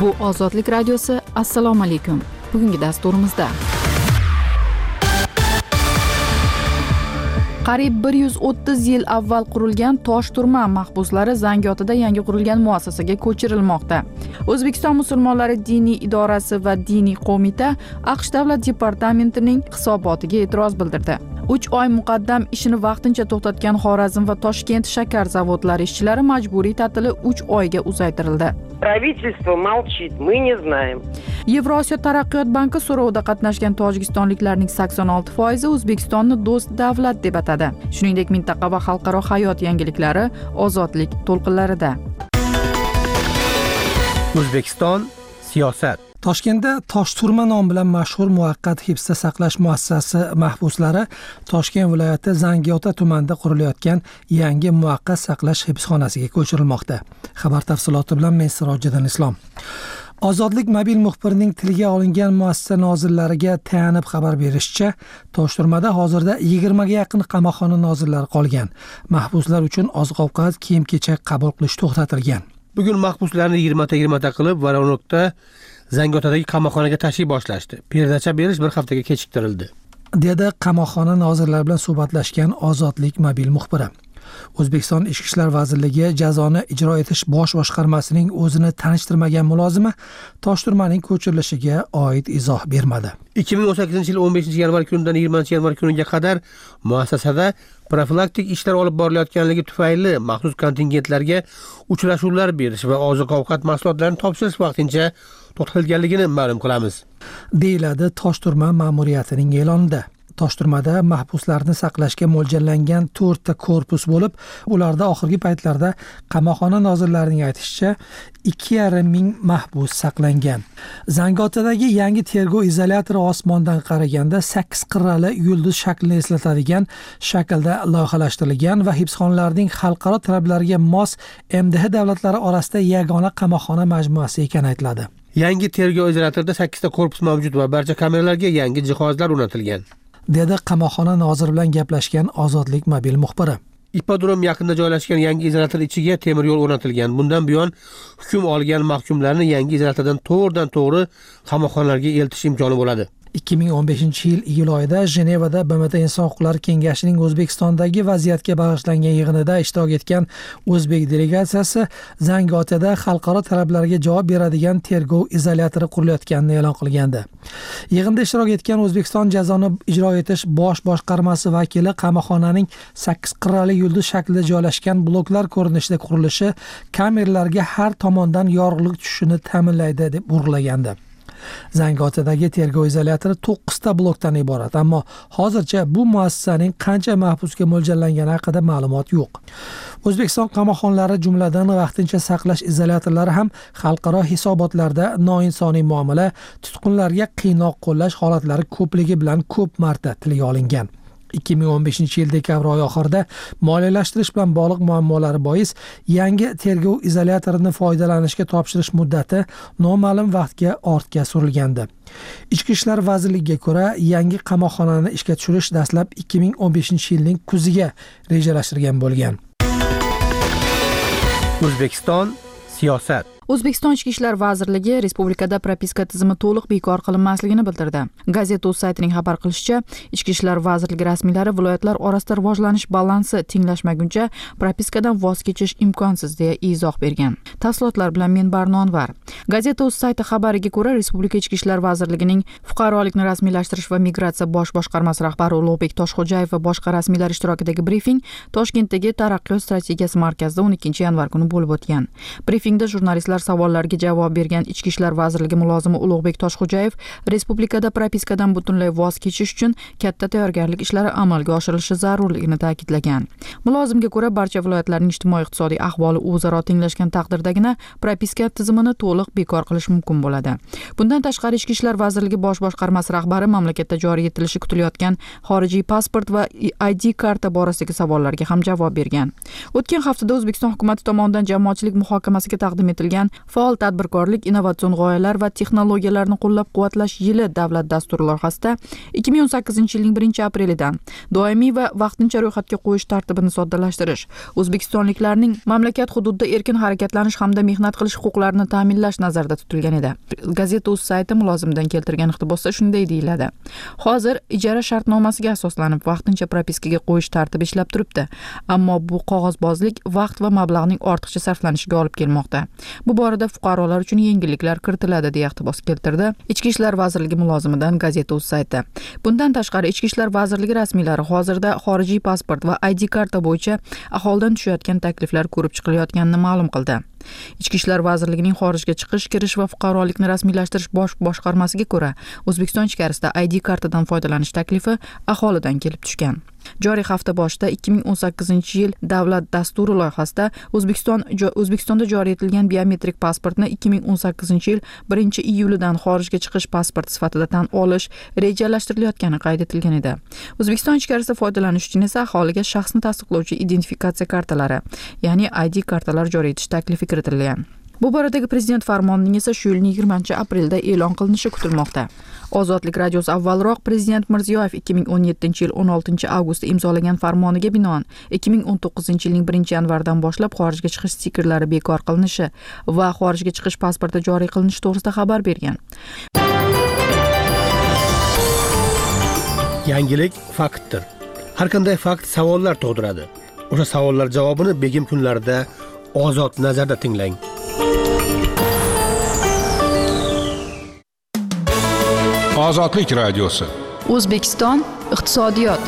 Bu Ozodlik radiosi. Assalomu alaykum. Bugungi dasturimizda qariyb 130 yil avval qurilgan Toshturma mahbuslari Zangiotada yangi qurilgan muassasaga ko'chirilmoqda. O'zbekiston musulmonlari diniy idorasi va diniy qo'mita AQSh davlat departamentining hisobotiga e'tiroz bildirdi. 3 oy muqaddam ishini vaqtincha to'xtatgan Xorazm va Toshkent shakar zavodlari ishchilari majburiy ta'tili 3 oyga uzaytirildi. Правительство молчит, мы не знаем. Yevrosiyo taraqqiyot banki so'rovida qatnashgan tojikistonliklarning 86% O'zbekistonni do'st davlat deb atadi. Shuningdek, mintaqa va xalqaro hayot yangiliklari Ozodlik to'lqinlarida. O'zbekiston siyosat. Toshkentda Toshturma nomi bilan mashhur muvaqqat hibsda saqlash muassasasi mahbuslari Toshkent viloyati Zangiota tumanida qurilayotgan yangi muvaqqat saqlash hibsxonasiga ko'chirilmoqda. Xabar tafsiloti bilan men Sirojiddin Islom. Ozodlik mobil muxbirining tiliga olingan muassasa nozirlariga tayanib xabar berishicha, Toshturmada hozirda 20 ga yaqin qamoqxona nozirlari qolgan. Mahbuslar uchun oziq-ovqat, kiyim-kechak qabul qilish to'xtatilgan. Bugun mahbuslarni 20ta qilib Voronokda Zangiotadagi qamoqxonaga tashiy boshlashdi. Perdacha berish bir haftaga kechiktirildi, dedi qamoqxona nozirlari bilan suhbatlashgan Ozodlik mobil muxbiri. O'zbekiston Ichki ishlar vazirligi jazoni ijro etish bosh boshqarmasining o'zini tanishtirmagan mulozimi Toshturmaning ko'chirilishiga oid izoh bermadi. 2018-yil 15-yanvar kunidan 20-yanvar kuniga qadar muassasada profilaktik ishlar olib borilayotganligi tufayli maxsus kontingentlarga uchrashuvlar berish va oziq-ovqat mahsulotlarini topshirish vaqtincha to'xtatilganligini ma'lum qilamiz, deyiladi Toshturma ma'muriyatining e'lonida. Toshturmada mahbuslarni saqlashga mo'ljallangan 4 ta korpus bo'lib, ularda oxirgi paytlarda qamoqxona nozirlarining aytishicha 2,5 ming mahbus saqlangan. Zangiotadagi yangi tergov izolyatori osmondan qaraganda 8 qirrali yulduz shaklini eslatadigan shaklda loyihalashtirilgan va hibsxonalarning xalqaro talablariga mos MDH davlatlari orasida yagona qamoqxona majmuasi ekani aytiladi. Yangi tergov izolyatorida 8 ta korpus mavjud va barcha kameralarga yangi jihozlar o'rnatilgan, dedi qamoqxona noziri bilan gaplashgan Ozodlik mobil muxbiri. Ipodrom yaqinida joylashgan yangi izolyator ichiga temir yo'l o'rnatilgan. Bundan buyon hukm olgan mahkumlarni yangi izolyatordan to'g'ridan-to'g'ri qamoqxonalarga eltish imkoni bo'ladi. 2015-yil iyul oyida Jenevada BMT Inson huquqlari kengashining O'zbekistondagi vaziyatga bag'ishlangan yig'inida ishtirok etgan O'zbek delegatsiyasi Zangiotada xalqaro talablarga javob beradigan tergov izolyatori qurilayotganini e'lon qilgandi. Yig'inda ishtirok etgan O'zbekiston jazoni ijro etish bosh boshqarmasi vakili qamoqxonaning 8 qirrali yulduz shaklida joylashgan bloklar ko'rinishida qurilishi kameralarga har tomondan yorug'lik tushishini ta'minlaydi deb urg'ulagandi. Zangiotadagi tergov izolyatori 9 ta blokdan iborat, ammo hozircha bu muassasaning qancha mahbusga mo'ljallangani haqida ma'lumot yo'q. O'zbekiston qamoqxonalari jumladan vaqtincha saqlash izolyatorlari ham xalqaro hisobotlarda noinsoniy muomala, tutqunlarga qiynoq qo'llash holatlari ko'pligi bilan ko'p marta tilga olingan. 2015-yil dekabr oyi oxirida moliyalashtirish bilan bog'liq muammolari bois yangi tergov izolyatorining foydalanishga topshirish muddati noma'lum vaqtga ortga surilgandi. Ichki ishlar vazirligiga ko'ra, yangi qamoqxonani ishga tushirish dastlab 2015-yilning kuziga rejalashtirilgan bo'lgan. O'zbekiston siyosat. O'zbekiston Ichki ishlar vazirligi respublikada propiska tizimi to'liq bekor qilinmasligini bildirdi. Gazeta.uz saytining xabar qilishicha, Ichki ishlar vazirligi rasmiylari viloyatlar orasida rivojlanish balansi tenglashmaguncha propiskadan voz kechish imkonsiz deya izoh bergan. Tafsilotlar bilan men Barno Anvar. Gazeta.uz sayti xabariga ko'ra, Respublika Ichki ishlar vazirligining fuqarolikni rasmiylashtirish va migratsiya bosh boshqarmasi rahbari Ulug'bek Toshxo'jayev va boshqa rasmiylar ishtirokidagi brifing Toshkentdagi Taraqqiyot strategiyasi markazida 12-yanvar kuni bo'lib o'tgan. Brifingda jurnalistlar savollarga javob bergan Ichki ishlar vazirligi mulozimi Ulug'bek Toshxo'jayev respublikada propiskadan butunlay voz kechish uchun katta tayyorgarlik ishlari amalga oshirilishi zarurligini ta'kidlagan. Mulozimga ko'ra, barcha viloyatlarning ijtimoiy-iqtisodiy ahvoli o'zaro tenglashgan taqdirdagina propiska tizimini to'liq bekor qilish mumkin bo'ladi. Bundan tashqari Ichki ishlar vazirligi bosh boshqarmasi rahbari mamlakatda joriy etilishi kutilayotgan xorijiy pasport va ID karta borasidagi savollarga ham javob bergan. O'tgan haftada O'zbekiston hukuumati tomonidan jamoatchilik muhokamasiga taqdim etilgan o'tkazilgan faol tadbirkorlik, innovatsion g'oyalar va texnologiyalarni qo'llab-quvvatlash yili davlat dasturi loyihasida 2018-yilning 1-aprelidan doimiy va vaqtincha ro'yxatga qo'yish tartibini soddalashtirish, o'zbekistonliklarning mamlakat hududida erkin harakatlanish hamda mehnat qilish huquqlarini ta'minlash nazarda tutilgan edi. Gazeta.uz sayti mulozimidan keltirgan iqtibosda shunday deyiladi: hozir ijara shartnomasiga asoslanib vaqtincha propiskaga qo'yish tartibi ishlab turibdi, ammo bu qog'ozbozlik vaqt va mablag'ning ortiqcha sarflanishiga olib kelmoqda. Bu borada fuqarolar uchun yengilliklar kiritiladi deya iqtibos keltirdi Ichki ishlar vazirligi mulozimidan Gazeta.uz sayti. Bundan tashqari Ichki ishlar vazirligi rasmiylari hozirda xorijiy pasport va ID karta bo'yicha aholidan tushayotgan takliflar ko'rib chiqilayotganini ma'lum qildi. Ichki ishlar vazirligining xorijga chiqish, kirish va fuqarolikni rasmiylashtirish bosh boshqarmasiga ko'ra, O'zbekiston ichkarisida ID kartadan foydalanish taklifi aholidan kelib tushgan. Joriy hafta boshida 2018-yil davlat dasturi loyihasida O'zbekistonda joriy etilgan biometrik pasportni 2018-yil 1-iyulidan xorijga chiqish pasporti sifatida tan olish rejalashtirilayotgani qayd etilgan edi. O'zbekiston ichkarisida foydalanish uchun esa aholiga shaxsni tasdiqlovchi identifikatsiya kartalari, ya'ni ID kartalar joriy etish taklifi kiritilgan. Bu boradagi prezident farmonining esa shu yilning 20-aprelda e'lon qilinishi kutilmoqda. Ozodlik radiosi avvalroq prezident Mirziyoyev 2017-yil 16-avgustda imzolagan farmoniga binoan 2019-yilning 1-yanvardan boshlab xorijga chiqish stikerlari bekor qilinishi va xorijga chiqish pasporti joriy qilinishi to'g'risida xabar bergan. Yangilik faktdir. Har qanday fakt savollar tug'diradi. O'sha savollar javobini begim kunlarida Ozod nazarda tinglang. Ozodlik radiosi. O'zbekiston iqtisodiyot.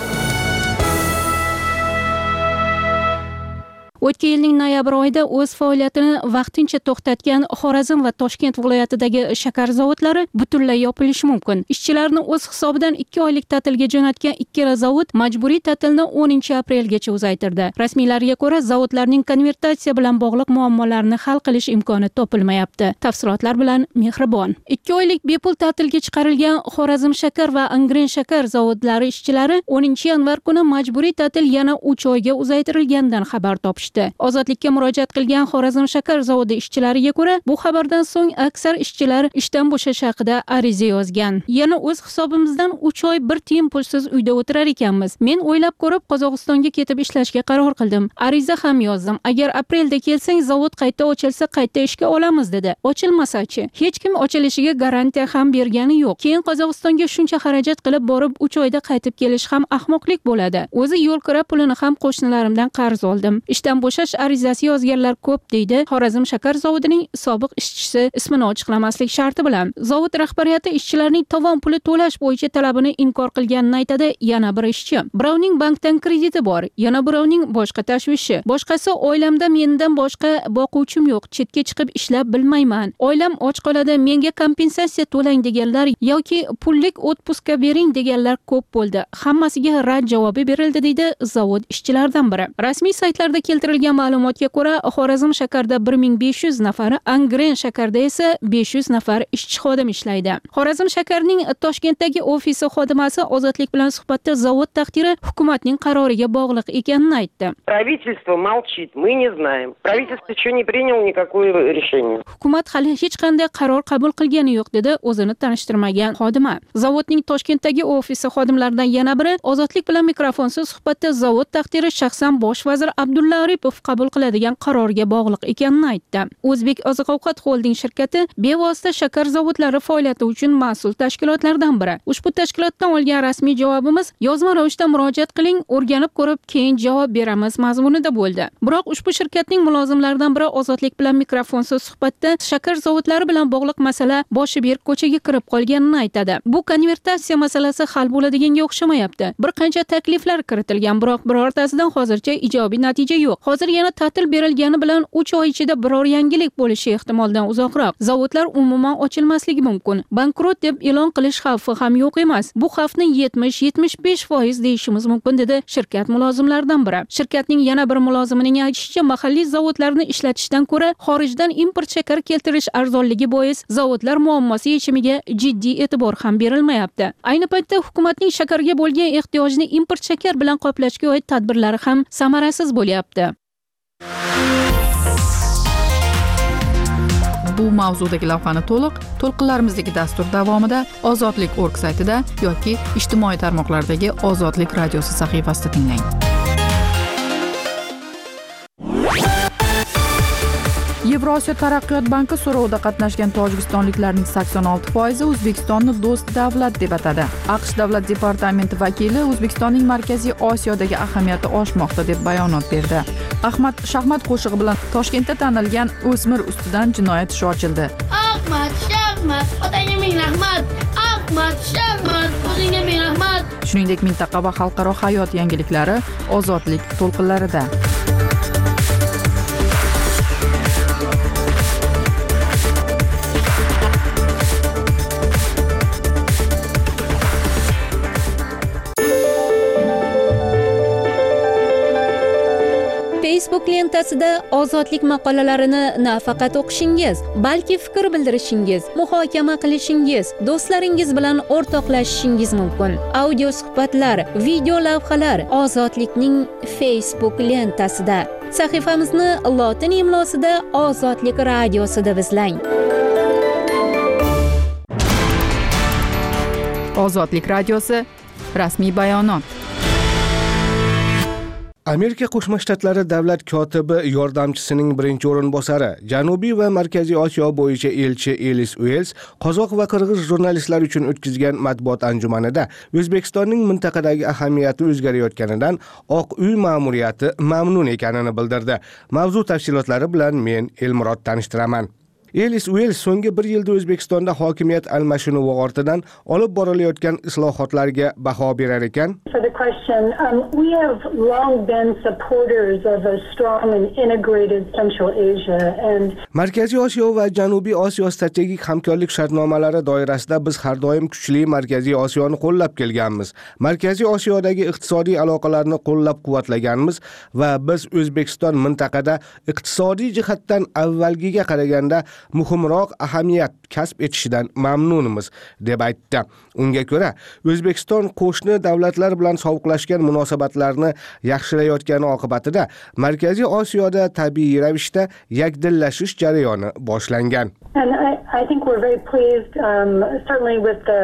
O'tgan yilning noyabr oyida o'z faoliyatini vaqtincha to'xtatgan Xorazm va Toshkent viloyatidagi shakar zavodlari butunlay yopilishi mumkin. Ishchilarni o'z hisobidan 2 oylik ta'tilga jo'natgan ikkala zavod majburiy ta'tilni 10-aprelgacha uzaytirdi. Rasmiylarga ko'ra, zavodlarning konvertatsiya bilan bog'liq muammolarni hal qilish imkoni topilmayapti. Tafsilotlar bilan Mehribon. 2 oylik bepul ta'tilga chiqarilgan Xorazm shakar va Angren shakar zavodlari ishchilari 10-yanvar kuni majburiy ta'til yana 3 oyga uzaytirilganidan xabar topishdi. Ozodlikka murojaat qilgan Xorazm shakar zavodi ishchilariga ko'ra, bu xabardan so'ng aksar ishchilar ishdan bo'shash haqida ariza yozgan. Yana o'z hisobimizdan 3 oy bir tiyin pulsiz uyda o'tirar ekanmiz. Men o'ylab ko'rib Qozog'istonga ketib ishlashga qaror qildim. Ariza ham yozdim. Agar aprelda kelsang, zavod qayta ochilsa, qayta ishga olamiz dedi. Ochilmasa-chi? Hech kim ochilishiga garantiya ham bergani yo'q. Keyin Qozog'istonga shuncha xarajat qilib borib 3 oyda qaytib kelish ham ahmoqlik bo'ladi. O'zi yo'l kira pulini ham qo'shnilarimdan qarz oldim. Ishdan bo'shash arizasi yozganlar ko'p deydi Xorazm shakar zavodining sobiq ishchisi ismini ochiqlamaslik sharti bilan. Zavod rahbariyati ishchilarning tovon puli to'lash bo'yicha talabini inkor qilganini aytadi. Yana bir ishchi: birovning bankdan krediti bor, yana birovning boshqa tashvishi. Boshqasi: oilamda mendan boshqa boquvchim yo'q, chetga chiqib ishlab bilmayman. Oilam och qoladi, menga kompensatsiya to'lang deganlar yoki pullik otpuska bering deganlar ko'p bo'ldi. Hammasiga rad javobi berildi deydi zavod ishchilaridan biri. Rasmiy saytlarda keltirilgan ma'lumotga ko'ra, Xorazm shakarda 1500 nafari, Angren shakarda esa 500 nafar ishchi xodim ishlaydi. Xorazm shakarning Toshkentdagi ofisi xodimasi Ozodlik bilan suhbatda zavod taqdiri hukumatning qaroriga bog'liq ekanini aytdi. Правительство молчит, мы не знаем. Правительство еще не приняло никакое решение. Hukumat hali hech qanday qaror qabul qilgani yo'q dedi o'zini tanishtirmagan xodima. Zavodning Toshkentdagi ofisi xodimlaridan yana biri Ozodlik bilan mikrofonsiz suhbatda zavod taqdiri shaxsan bosh vazir Abdulla Aripov qabul qiladigan qarorga bog'liq ekanini aytdi. O'zbek oziq-ovqat holding shirkati bevosita shakar zavodlari faoliyati uchun mas'ul tashkilotlardan biri. Ushbu tashkilotdan olgan rasmiy javobimiz yozma ravishda murojaat qiling, o'rganib ko'rib keyin javob beramiz mazmunida bo'ldi. Biroq ushbu shirkatning mulozimlaridan biri Ozodlik bilan mikrofonsiz suhbatda shakar zavodlari bilan bog'liq masala boshi berk ko'chaga kirib qolganini aytadi. Bu konvertatsiya masalasi hal bo'ladiganga o'xshamayapti. Bir qancha takliflar kiritilgan, biroq birortasidan hozircha ijobiy natija yo'q. Hozir yana ta'til berilgani bilan 3 oy ichida biror yangilik bo'lishi ehtimoldan uzoqroq. Zavodlar umuman ochilmasligi mumkin. Bankrot deb e'lon qilish xavfi ham yo'q emas. Bu xavfni 70-75% deyishimiz mumkin dedi shirkat mulozimlaridan biri. Shirkatning yana bir mulozimining aytishicha, mahalliy zavodlarni ishlatishdan ko'ra xorijdan import shakar keltirish arzonligi bois zavodlar muammosi yechimiga jiddiy e'tibor ham berilmayapti. Ayni paytda hukumatning shakarga bo'lgan ehtiyojni import shakar bilan qoplashga oid tadbirlari ham samarasiz bo'lyapti. bu mavzudagi lavhani to'lqinlarimizdagi dastur davomida ozodlik.org saytida yoki ijtimoiy tarmoqlardagi Ozodlik radiosi sahifasida tinglang. Yevrosiyo taraqqiyot banki so'rovida qatnashgan tojikistonliklarning 86% O'zbekistonni do'st davlat deb atadi. AQSh davlat departamenti vakili O'zbekistonning Markaziy Osiyodagi ahamiyati oshmoqda deb bayonot berdi. Ahmad Shahmat qo'shig'i bilan Toshkentda tanilgan o'smir ustidan jinoyat ishi ochildi. Ahmad Shahmat, otangga ming rahmat. Ahmad Shahmat, o'zingga ming rahmat. Shuningdek, mintaqa va xalqaro hayot yangiliklari Ozodlik to'lqinlarida. Facebook lentasida ozodlik maqolalarini nafaqat o'qishingiz, balki fikr bildirishingiz, muhokama qilishingiz, do'stlaringiz bilan o'rtoqlashishingiz mumkin. Audio suhbatlar, video lavhalar Ozodlikning Facebook lentasida. Sahifamizni lotin imlosida Ozodlik radiosida izlang. Ozodlik radiosi rasmiy bayonot. Amerika Qo'shma Shtatlari davlat kotibi yordamchisining birinchi o'rinbosari, Janubiy va Markaziy Osiyo bo'yicha elchi Ellis Uels qozoq va qirg'iz jurnalistlar uchun o'tkazgan matbuot anjumanida O'zbekistonning mintaqadagi ahamiyati o'zgarayotganidan Oq uy ma'muriyati mamnun ekanini bildirdi. Mavzu tafsilotlari bilan men Elmurod tanishtiraman. Ellis Uels so'nggi 1 yilda O'zbekistonda hokimiyat almashinuvi ortidan olib borilayotgan islohotlarga baho berar ekan. For the question, we have long been supporters of a strong and integrated Central Asia and Markaziy Osiyo va Janubiy Osiyo strategik hamkorlik shartnomalari doirasida biz har doim kuchli Markaziy Osiyoni qo'llab kelganmiz. Markaziy Osiyodagi iqtisodiy aloqalarni qo'llab-quvvatlaganmiz va biz O'zbekiston mintaqada iqtisodiy jihatdan avvalgiga qaraganda muhimroq ahamiyat kasb etishidan mamnunmiz deb aytdi. Unga ko'ra, O'zbekiston qo'shni davlatlar bilan sovuqlashgan munosabatlarni yaxshilayotgani oqibatida Markaziy Osiyoda tabiiy ravishda yakdillashish jarayoni boshlangan. And I think we're very pleased certainly with the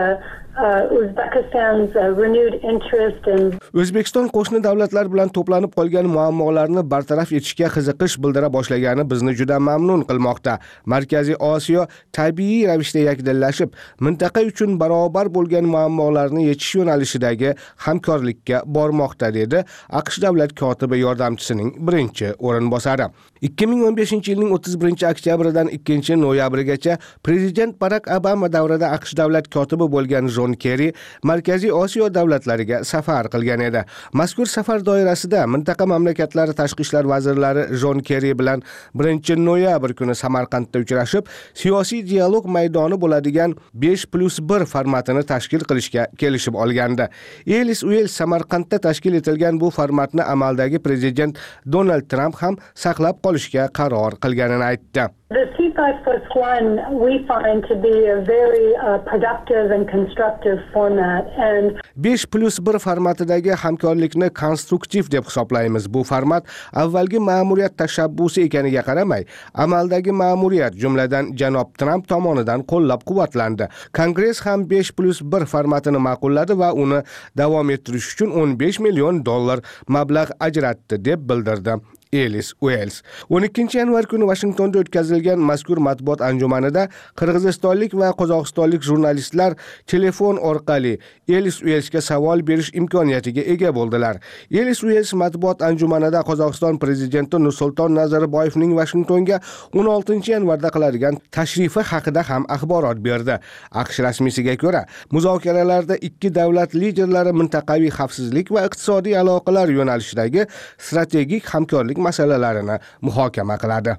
Uzbekistan's renewed interest in O'zbekiston qo'shni davlatlar bilan to'planib qolgan muammolarni bartaraf etishga qiziqish bildira boshlagani bizni juda mamnun qilmoqda. Markaziy Osiyo tabiiy ravishda yakdillashib, mintaqa uchun barobar bo'lgan muammolarni yechish yo'nalishidagi hamkorlikka bormoqda dedi AQSh davlat kotibi yordamchisining birinchi o'rinbosari. 2015-yilning 31-oktyabridan 2-noyabrigacha prezident Barack Obama davrida AQSh davlat kotibi bo'lgan John Kerry Markaziy Osiyo davlatlariga safar qilgan edi. Mazkur safar doirasida mintaqa mamlakatlari tashqi ishlar vazirlari John Kerry bilan 1-noyabr kuni Samarqandda uchrashib, siyosiy dialog maydoni bo'ladigan 5+1 formatini tashkil qilishga kelishib olgandi. Ellis Uels Samarqandda tashkil etilgan bu formatni amaldagi prezident Donald Trump ham saqlab qolishga qaror qilganini aytdi. The C5+1 we find to be a very productive and constructive format and 5+1 formatidagi hamkorlikni konstruktiv deb hisoblaymiz. Bu format avvalgi ma'muriyat tashabbusi ekaniga qaramay, amaldagi ma'muriyat jumladan janob Trump tomonidan qo'llab-quvvatlandi. Kongress ham 5+1 formatini ma'qulladi va uni davom ettirish uchun $15 million mablag' ajratdi deb bildirdi Ellis Uels. 12-yanvar kuni Washingtonda o'tkazilgan mazkur matbuot anjumanida qirg'izistonlik va qozog'istonlik jurnalistlar telefon orqali Ellis Uelsga savol berish imkoniyatiga ega bo'ldilar. Ellis Uels matbuot anjumanida Qozog'iston prezidenti Nursulton Nazarboyevning Washingtonga 16-yanvarda qiladigan tashrifi haqida ham axborot berdi. AQSh rasmiysiga ko'ra, muzokaralarda ikki davlat liderlari mintaqaviy xavfsizlik va iqtisodiy aloqalar yo'nalishidagi strategik hamkorlik masalalarini muhokama qiladi.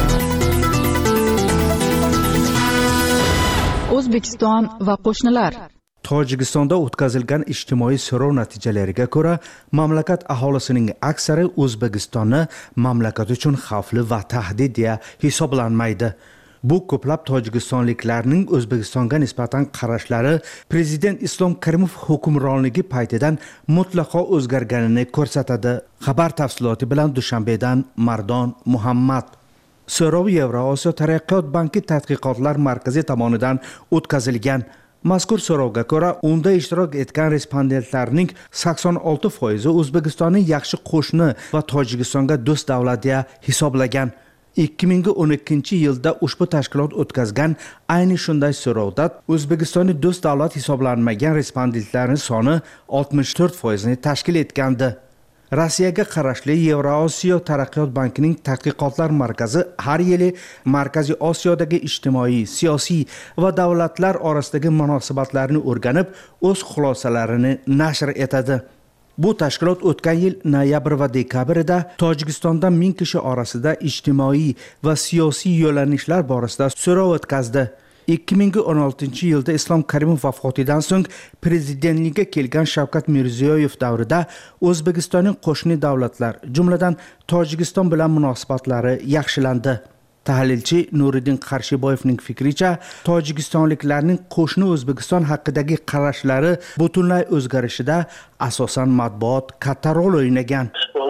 O'zbekiston va qo'shnilar. Tojikistonda o'tkazilgan ijtimoiy so'rov natijalariga ko'ra, mamlakat aholisining aksari O'zbekistonni mamlakat uchun xavfli va tahdid deya hisoblanmaydi. Bu ko'plab tojikistonliklarning O'zbekistonga nisbatan qarashlari prezident Islom Karimov hukmronligi paytidan mutlaqo o'zgarganini ko'rsatadi. Xabar tafsiloti bilan Dushanbedan Mardon Muhammad. So'rov Yevrosiyo taraqqiyot banki tadqiqotlar markazi tomonidan o'tkazilgan. Mazkur so'rovga ko'ra, unda ishtirok etgan respondentlarning 86% O'zbekistonni yaxshi qo'shni va Tojikistonga do'st davlat deya hisoblagan. 2012-yilda ushbu tashkilot o'tkazgan ayni shunday so'rovda O'zbekistonning do'st davlat hisoblanmagan respondentlarning soni 64% ni tashkil etgandi. Rossiyaga qarashli Yevrosiyo taraqqiyot bankining tadqiqotlar markazi har yili Markaziy Osiyodagi ijtimoiy, siyosiy va davlatlar orasidagi munosabatlarni o'rganib, o'z xulosalarini nashr etadi. Bu tashkilot o'tgan yil noyabr va dekabrda Tojikistonda 1000 kishi orasida ijtimoiy va siyosiy yo'nalishlar borasida so'rov o'tkazdi. 2016-yilda Islom Karimov vafotidan so'ng prezidentlikka kelgan Shavkat Mirziyoyev davrida O'zbekistonning qo'shni davlatlar, jumladan Tojikiston bilan munosabatlari yaxshilandi. Tahlilchi Nuriddin Qarshiboyevning fikricha, tojikistonliklarning qo'shni O'zbekiston haqidagi qarashlari butunlay o'zgarishida asosan matbuot katta rol o'ynagan.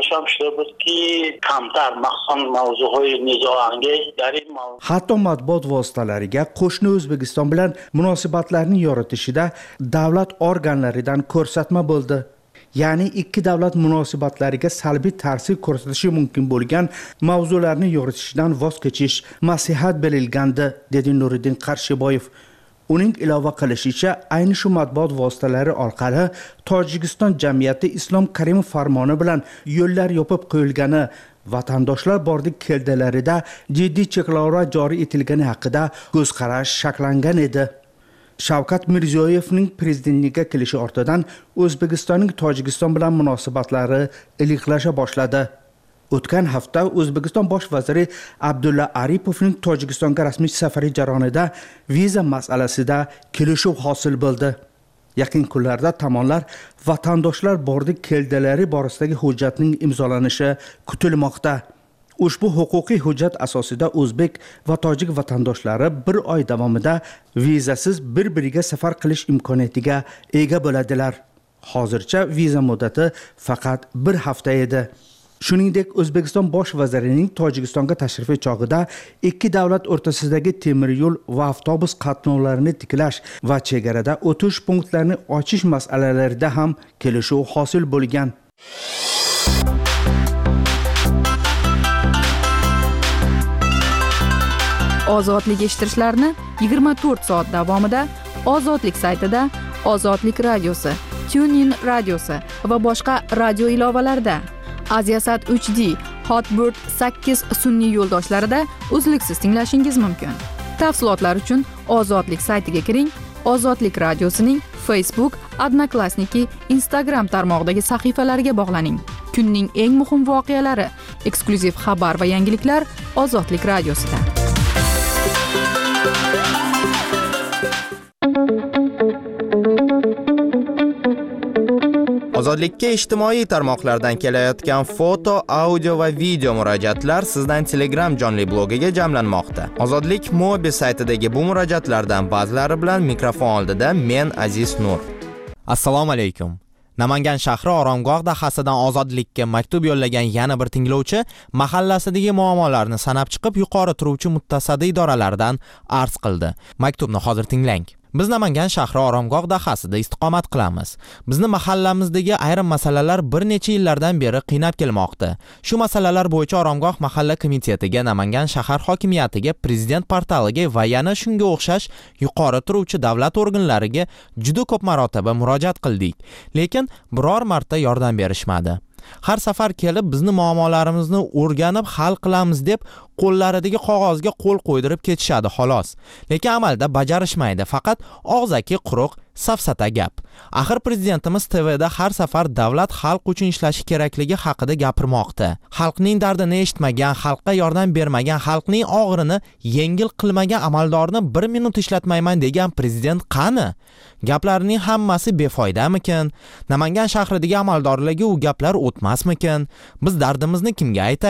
Hatto matbuot vositalariga qo'shni O'zbekiston bilan munosabatlarni yoritishida davlat organlaridan ko'rsatma bo'ldi. Ya'ni ikki davlat munosabatlariga salbiy ta'sir ko'rsatishi mumkin bo'lgan mavzularni yoritishdan voz kechish maslahat berilgandi, dedi Nuriddin Qarshiboyev. Uning ilova qilishicha, ayni shu matbuot vositalari orqali Tojikiston jamiyati Islom Karimov farmoni bilan yo'llar yopib qo'yilgani, vatandoshlar bordi keldilarida jiddiy cheklovlar joriy etilgani haqida ko'z qarash shakllangan edi. Shavkat Mirziyoyevning prezidentlikka kelishi ortidan O'zbekistonning Tojikiston bilan munosabatlari iliqlasha boshladi. O'tgan hafta O'zbekiston bosh vaziri Abdulla Aripovning Tojikistonga rasmiy safari jarayonida viza masalasida kelishuv hosil bo'ldi. Yaqin kunlarda tomonlar vatandoshlar bordi keldilari borasidagi hujjatning imzolanishi kutilmoqda. Ushbu huquqiy hujjat asosida o'zbek va tojik vatandoshlari bir oy davomida vizasiz bir-biriga safar qilish imkoniyatiga ega bo'ladilar. Hozircha viza muddati faqat 1 hafta edi. Shuningdek, O'zbekiston bosh vazirining Tojikistonga tashrifi chog'ida ikki davlat o'rtasidagi temir yo'l va avtobus qatnovlarini tiklash va chegarada o'tish punktlarini ochish masalalarida ham kelishuv hosil bo'lgan. Ozodlik eshittirishlarni 24 soat davomida Ozodlik saytida, Ozodlik radiosi, TuneIn radiosi va boshqa radio ilovalarida, Aziasat 3D, Hotbird 8 sun'iy yo'ldoshlarida uzluksiz tinglashingiz mumkin. Tafsilotlar uchun Ozodlik saytiga kiring, Ozodlik radiosining Facebook, Odnoklassniki, Instagram tarmog'idagi sahifalariga bog'laning. Kunning eng muhim voqealari, eksklyuziv xabar va yangiliklar Ozodlik radiosida. Ozodlikka ijtimoiy tarmoqlardan kelayotgan foto, audio va video murojaatlar sizdan Telegram jonli blogiga jamlanmoqda. Ozodlik mobil saytidagi bu murojaatlardan ba'zilari bilan mikrofon oldida men Aziz Nur. Assalomu alaykum. Namangan shahri Oromgoh dahasidan Ozodlikka maktub yo'llagan yana bir tinglovchi mahallasidagi muammolarni sanab chiqib, yuqori turuvchi mutasaddi idoralardan arz qildi. Maktubni hozir tinglang. Biz Namangan shahri Oromgoh dahasida istiqomat qilamiz. Bizni mahallamizdagi ayrim masalalar bir necha yillardan beri qiynab kelmoqda. Shu masalalar bo'yicha Oromgoh mahalla komitetiga, Namangan shahar hokimiyatiga, prezident portaliga va yana shunga o'xshash yuqori turuvchi davlat organlariga juda ko'p marotaba murojaat qildik. Lekin biror marta yordam berishmadi. Har safar kelib bizni muammolarimizni o'rganib hal qilamiz deb qo'llaridagi qog'ozga qo'l qo'ydirib ketishadi xolos. Lekin amalda bajarishmaydi, faqat og'zaki quruq safsata gap. Axir prezidentimiz TVda har safar davlat xalq uchun ishlashi kerakligi haqida gapirmoqda. Xalqning dardini eshitmagan, xalqqa yordam bermagan, xalqning og'irini yengil qilmagan amaldorni 1 minut ishlatmayman degan prezident qani? Gaplarning hammasi befoydamikin? Namangan shahridagi amaldorlarga u gaplar o'tmasmikin? Biz dardimizni kimga aytaylik?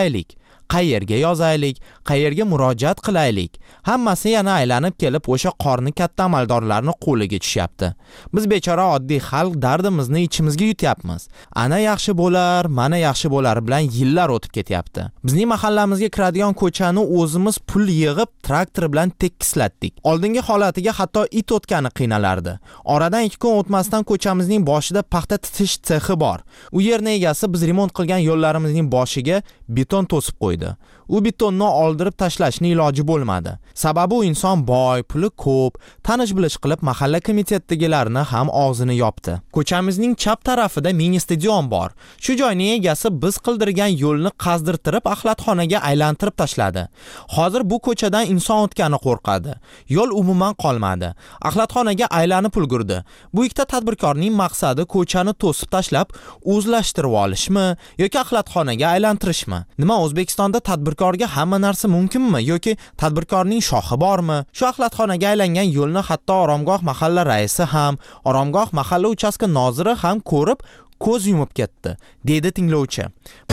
Qayerga yozaylik, qayerga murojaat qilaylik? Hammasi yana aylanib kelib o'sha qorni katta amaldorlarning qo'liga tushyapti. Biz bechora oddiy xalq dardimizni ichimizga yutyapmiz. Ana yaxshi bo'lar, mana yaxshi bo'lar bilan yillar o'tib ketyapti. Bizning mahallamizga kiradigan ko'chani o'zimiz pul yig'ib traktor bilan tekislatdik. Oldingi holatiga hatto it o'tgani qiynalardi. Oradan 2 kun o'tmasdan ko'chamizning boshida paxta titish sexi bor. U yerning egasi biz remont qilgan yo'llarimizning boshiga beton to'sib qo'ydi. U betonni oldirib tashlashni iloji bo'lmadi. Sababi u inson boy, puli ko'p, tanish bilish qilib mahalla komitetidagilarni ham og'zini yopdi. Ko'chamizning chap tarafida mini stadion bor. Shu joyning egasi biz qildirgan yo'lni qazdirtirib axlatxonaga aylantirib tashladi. Hozir bu ko'chadan inson o'tgani qo'rqadi. Yo'l umuman qolmadi. Axlatxonaga aylanib ulgurdi. Bu ikkita tadbirkorning maqsadi ko'chani to'sib tashlab o'zlashtirib olishmi yoki axlatxonaga aylantirishmi? Nima O'zbekistonda tadbirkorga hamma narsa mumkinmi yoki tadbirkorning shoxi bormi? Shu axlatxonaga aylangan yo'lni hatto Oromgoh mahalla raisi ham, Oromgoh mahalla uchastka noziri ham ko'rib, ko'z yumib ketdi, dedi tinglovchi.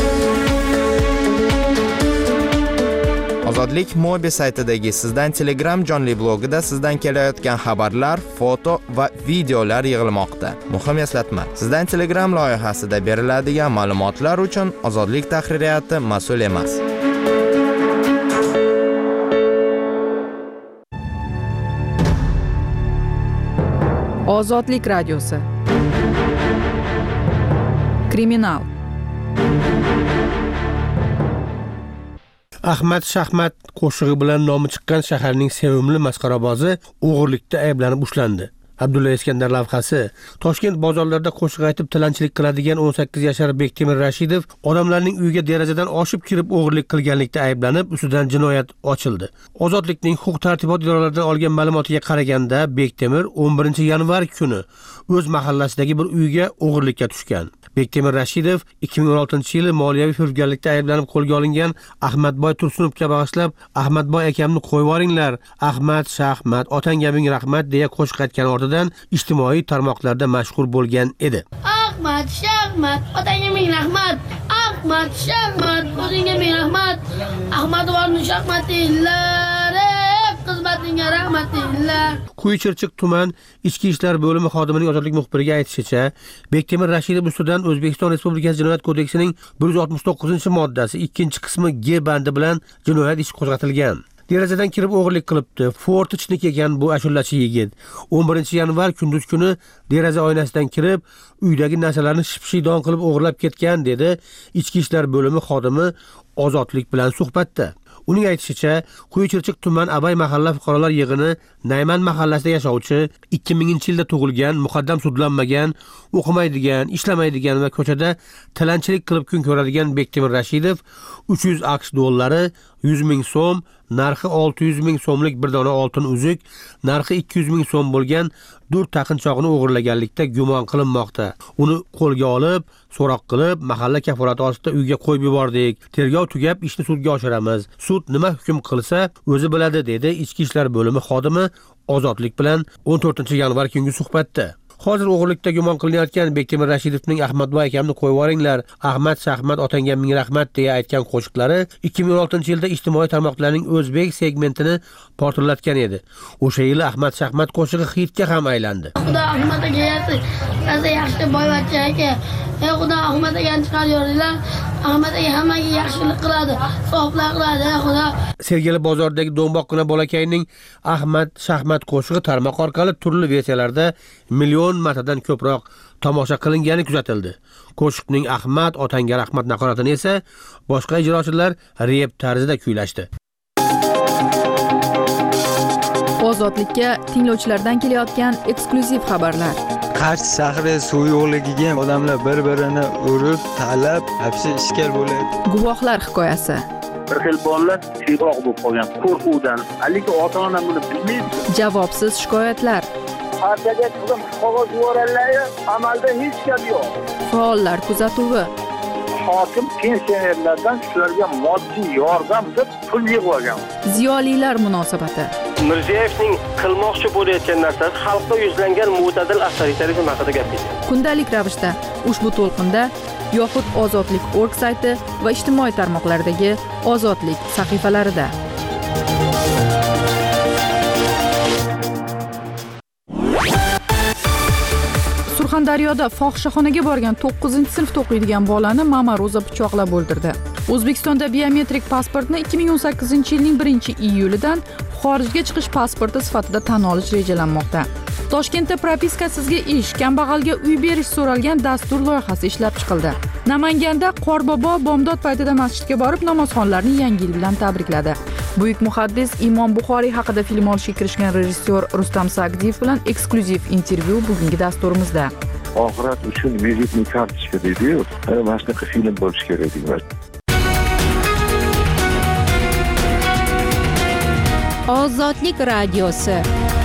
Ozodlik Mobi saytidagi Sizdan Telegram jonli blogida sizdan kelayotgan xabarlar, foto va videolar yig'ilmoqda. Muhim eslatma: Sizdan Telegram loyihasida beriladigan ma'lumotlar uchun Ozodlik tahririyati mas'ul emas. Ozodlik radiosi. Kriminal. Ahmad Shahmat qo'shig'i bilan nomi chiqqan shaharning sevimli masxarabozi o'g'irlikda ayblanib ushlandi. Abdulla Iskandar lavhasi. Toshkent bozorlarida qo'shiq aytib tilanchilik qiladigan 18 yashar Bektemir Rashidov odamlarning uyiga derazadan oshib kirib o'g'irlik qilganlikda ayblanib, ustidan jinoyat ochildi. Ozodlikning huquq-tartibot idoralaridan olgan ma'lumotiga qaraganda, Bektemir 11 yanvar kuni o'z mahallasidagi bir uyga o'g'irlikka tushgan. Bektemir Rashidov 2016-yili moliyaviy firibgarlikda ayblanib qo'lga olingan Ahmadboy Tursunovga bag'ishlab, "Ahmadboy akamni qo'yib yuboringlar, Ahmad Shahmat, otangga ming rahmat" deya qo'shiq aytgan ortidan ijtimoiy tarmoqlarda mashhur bo'lgan edi. Ahmad Shahmat, otangga ming rahmat, Ahmad Shahmat, o'zingga ming rahmat, Ahmadboyni Shahmat deylar, xizmatingga rahmat deylar. Quyi-Chirchiq tuman Ichki ishlar bo'limi xodimining ozodlik muxbiriga aytishicha, Bektemir Rashidov ustidan O'zbekiston Respublikasi Jinoyat kodeksining 169-moddasi 2-qismi G bandi bilan jinoyat ishi qo'zg'atilgan. Derazadan kirib o'g'irlik qilibdi. Ford ichnik ekan bu ashulachi yigit. 11 yanvar kunduz kuni deraza oynasidan kirib, uydagi narsalarni shipshidon qilib o'g'irlab ketgan, dedi Ichki ishlar bo'limi xodimi Ozodlik bilan suhbatda. Uning aytishicha, Quyi-Chirchiq tuman Abay mahalla fuqarolar yig'ini Nayman mahallasida yashovchi, 2000-yilda tug'ilgan, muqaddam sudlanmagan, o'qimaydigan, ishlamaydigan va ko'chada tilanchilik qilib kun ko'radigan Bektemir Rashidov 300 AQSh dollari, 100 ming so'm, narxi 600 ming so'mlik bir dona oltin uzuk, narxi 200 ming so'm bo'lgan 4 taqinchoqni o'g'irlaganlikda gumon qilinmoqda. Uni qo'lga olib, so'roq qilib, mahalla kafolati ostida uyga qo'yib yubordik. Tergov tugab, ishni sudga oshiramiz. Sud nima hukm qilsa, o'zi biladi, dedi Ichki ishlar bo'limi xodimi Ozodlik bilan 14 yanvar kungi suhbatda. Hozir o'g'irlikda gumon qilinayotgan Bektemir Rashidovning Ahmadboy akamni qo'yib yuboringlar, Ahmad Shahmat, otangga ming rahmat deya aytgan qo'shiqlari 2016-yilda ijtimoiy tarmoqlarning o'zbek segmentini portlatgan edi. O'sha yili Ahmad Shahmat qo'shig'i xitga ham aylandi. Xudo Ahmad aka yaxshi boyvachcha aka. Xudo Ahmad akani chiqaryoringlar. Ahmad aka hammaga yaxshilik qiladi, savoblar qiladi, Xudo. Sergeli bozoridagi do'mboqqina bolakayning Ahmad Shahmat qo'shig'i tarmoq orqali turli versiyalarda million martadan ko'proq tomosha qilingani kuzatildi. Qo'shiqning Ahmad otangga rahmat naqoratini esa boshqa ijrochilar rep tarzida kuylashdi. Ozodlikka tinglovchilardan kelayotgan eksklyuziv xabarlar. Qarshi shahri suv yo'qligiga odamlar bir-birini urib, talab, hapsi ishkal bo'lyapti. Guvohlar hikoyasi. Bir xil bolalar tiyroq bo'lib qolgan qo'rquvdan, lekin ota-ona buni bilmaydi. Javobsiz shikoyatlar. Partiyaga qizim qog'oz yuborganlar, amalda hech gap yo'q. Faollar kuzatuvi. Hokim pensionerlardan shularga moddiy yordam deb pul yig'ib olgan. Ziyolilar munosabati. Mirziyoyevning qilmoqchi bo'layotgan narsasi xalqqa yuzlangan mo'tadil avtoritarizm haqida gap ketdi. Kundalik ravishda ushbu to'lqinda yoxud ozodlik.org sayti va ijtimoiy tarmoqlardagi Ozodlik sahifalarida. Surxondaryoda fohishaxonaga borgan 9-sinfda o'qiydigan bolani Mama Roza pichoqlab o'ldirdi. O'zbekistonda biometrik pasportni 2018-yilning 1-iyulidan xorijga chiqish pasporti sifatida tan olish rejalanmoqda. Toshkentda propiskasizga ish, kambag'alga uy berish so'ralgan dastur loyihasi ishlab chiqildi. Namanganda Qorbobo bomdod paytida masjidga borib namozxonlarni Yangi yil bilan tabrikladi. Buyuk muhaddis Imom Buxoriy haqida film olishga kirishgan rejissyor Rustam Sagdiyev bilan eksklyuziv intervyu bugungi dasturimizda. Oxirat uchun vizitni kartochka deydi-yu, mana shunaqa film bo'lishi kerak deyman. Ozodlik radiosi.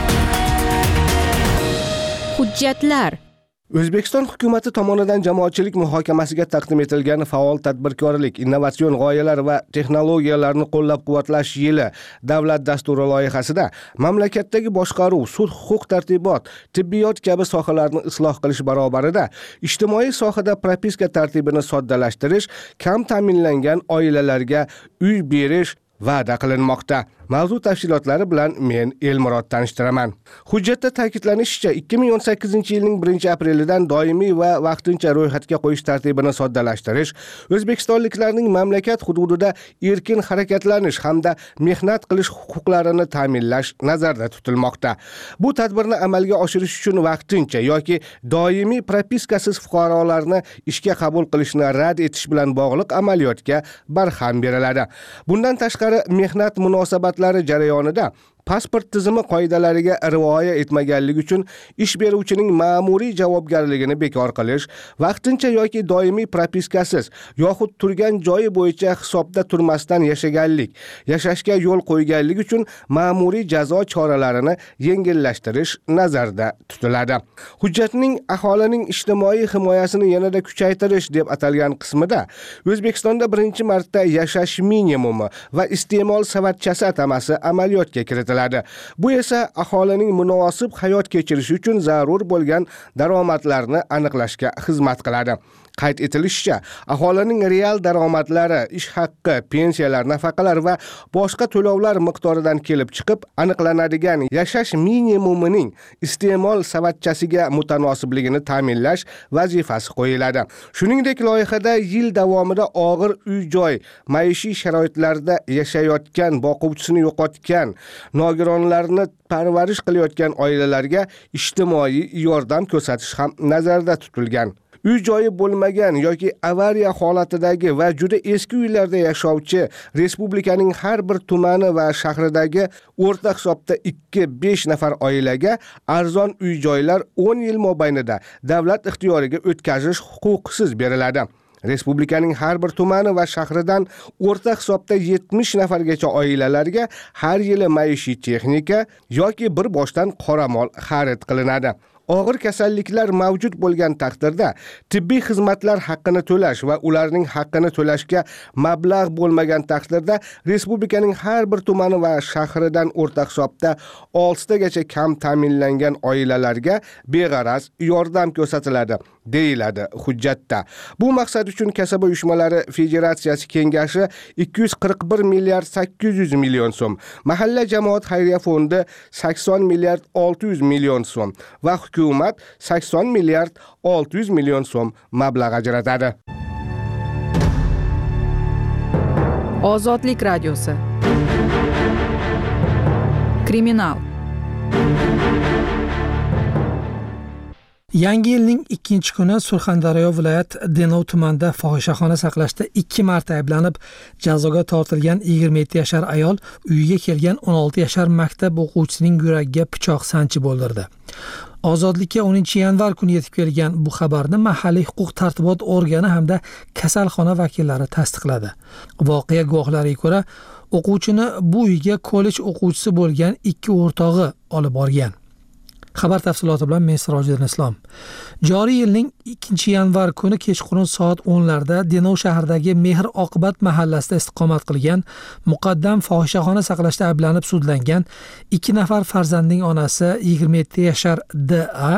Hujjatlar. O'zbekiston hukumatı tomonidan jamoatchilik muhokamasiga taqdim etilgan faol tadbirkorlik, innovatsion g'oyalar va texnologiyalarni qo'llab-quvvatlash yili davlat dasturi loyihasida mamlakatdagi boshqaruv, sud, huquq tartibot, tibbiyot kabi sohalarni isloh qilish barobarida ijtimoiy sohada propiska tartibini soddalashtirish, kam ta'minlangan oilalarga uy berish va'da qilinmoqda. Mavzu tafsilotlari bilan men Elmurod tanishtiraman. Hujjatda ta'kidlanishicha, 2018-yilning 1-aprelidan doimiy va vaqtincha ro'yxatga qo'yish tartibini soddalashtirish, o'zbekistonliklarning mamlakat hududida erkin harakatlanish hamda mehnat qilish huquqlarini ta'minlash nazarda tutilmoqda. Bu tadbirni amalga oshirish uchun vaqtincha yoki doimiy propiskasiz fuqarolarni ishga qabul qilishni rad etish bilan bog'liq amaliyotga barham beriladi. Bundan tashqari mehnat munosabatlari jarayonida pasport tizimi qoidalariga rioya etmaganligi uchun ish beruvchining ma'muriy javobgarligini bekor qilish, vaqtincha yoki doimiy propiskasiz yoxud turgan joyi bo'yicha hisobda turmasdan yashaganlik, yashashga yo'l qo'yganlik uchun ma'muriy jazo choralarini yengillashtirish nazarda tutiladi. Hujjatning aholining ijtimoiy himoyasini yanada kuchaytirish deb atalgan qismida O'zbekistonda birinchi marta yashash minimumi va iste'mol savatchasi atamasi amaliyotga kiritildi. Bu esa aholining munosib hayot kechirishi uchun zarur bo'lgan daromadlarni aniqlashga xizmat qiladi. Qayd etilishicha, aholining real daromadlari, ish haqqi, pensiyalar, nafaqalar va boshqa to'lovlar miqdoridan kelib chiqib aniqlanadigan yashash minimumining iste'mol savatchasiga mutanosibligini ta'minlash vazifasi qo'yiladi. Shuningdek, loyihada yil davomida og'ir uy-joy, maishiy sharoitlarda yashayotgan, boquvchisini yo'qotgan, nogironlarni parvarish qilayotgan oilalarga ijtimoiy yordam ko'rsatish ham nazarda tutilgan. Uy joyi bo'lmagan yoki avariya holatidagi va juda eski uylarda yashovchi respublikaning har bir tumani va shahridagi o'rta hisobda 2-5 nafar oilaga arzon uy joylar 10 yil mobaynida davlat ixtiyoriga o'tkazish huquqisiz beriladi. Respublikaning har bir tumani va shahridan o'rta hisobda 70 nafargacha oilalarga har yili maishiy texnika yoki bir boshdan qoramol xarid qilinadi. Og'ir kasalliklar mavjud bo'lgan taqdirda tibbiy xizmatlar haqqini to'lash va ularning haqqini to'lashga mablag' bo'lmagan taqdirda respublikaning har bir tumani va shahridan o'rta hisobda 6 tagacha kam ta'minlangan oilalarga beg'araz yordam ko'rsatiladi, deyiladi hujjatda. Bu maqsad uchun Kasaba uyushmalari Federatsiyasi Kengashi 241 milliard 800 million so'm, Mahalla jamoat xayriya fondi 80 milliard 600 million so'm va hukumat 80 milliard 600 million so'm mablag' ajratadi. Ozodlik radiosi. Kriminal. Yangi yilning 2-kuni Surxondaryo viloyat Denov tumanida fohishaxona saqlashda 2 marta ayblanib jazoga tortilgan 27 yashar ayol uyiga kelgan 16 yashar maktab o'quvchisining yuragiga pichoq sanchib o'ldirdi. Ozodlikka 10-yanvar kuni yetib kelgan bu xabarni mahalliy huquq tartibot organi hamda kasalxona vakillari tasdiqladi. Voqea guvohlariga ko'ra, o'quvchini bu uyga kollej o'quvchisi bo'lgan 2 o'rtog'i olib borgan. Xabar tafsiloti bilan men Sirojiddin Islom. Joriy yilning 2-yanvar kuni kechqurun soat 10larda Denov shahridagi Mehr Oqibat mahallasida istiqomat qilgan muqaddam fohishaxona saqlashda ayblanib sudlangan 2 nafar farzandning onasi 27 yashar D.A.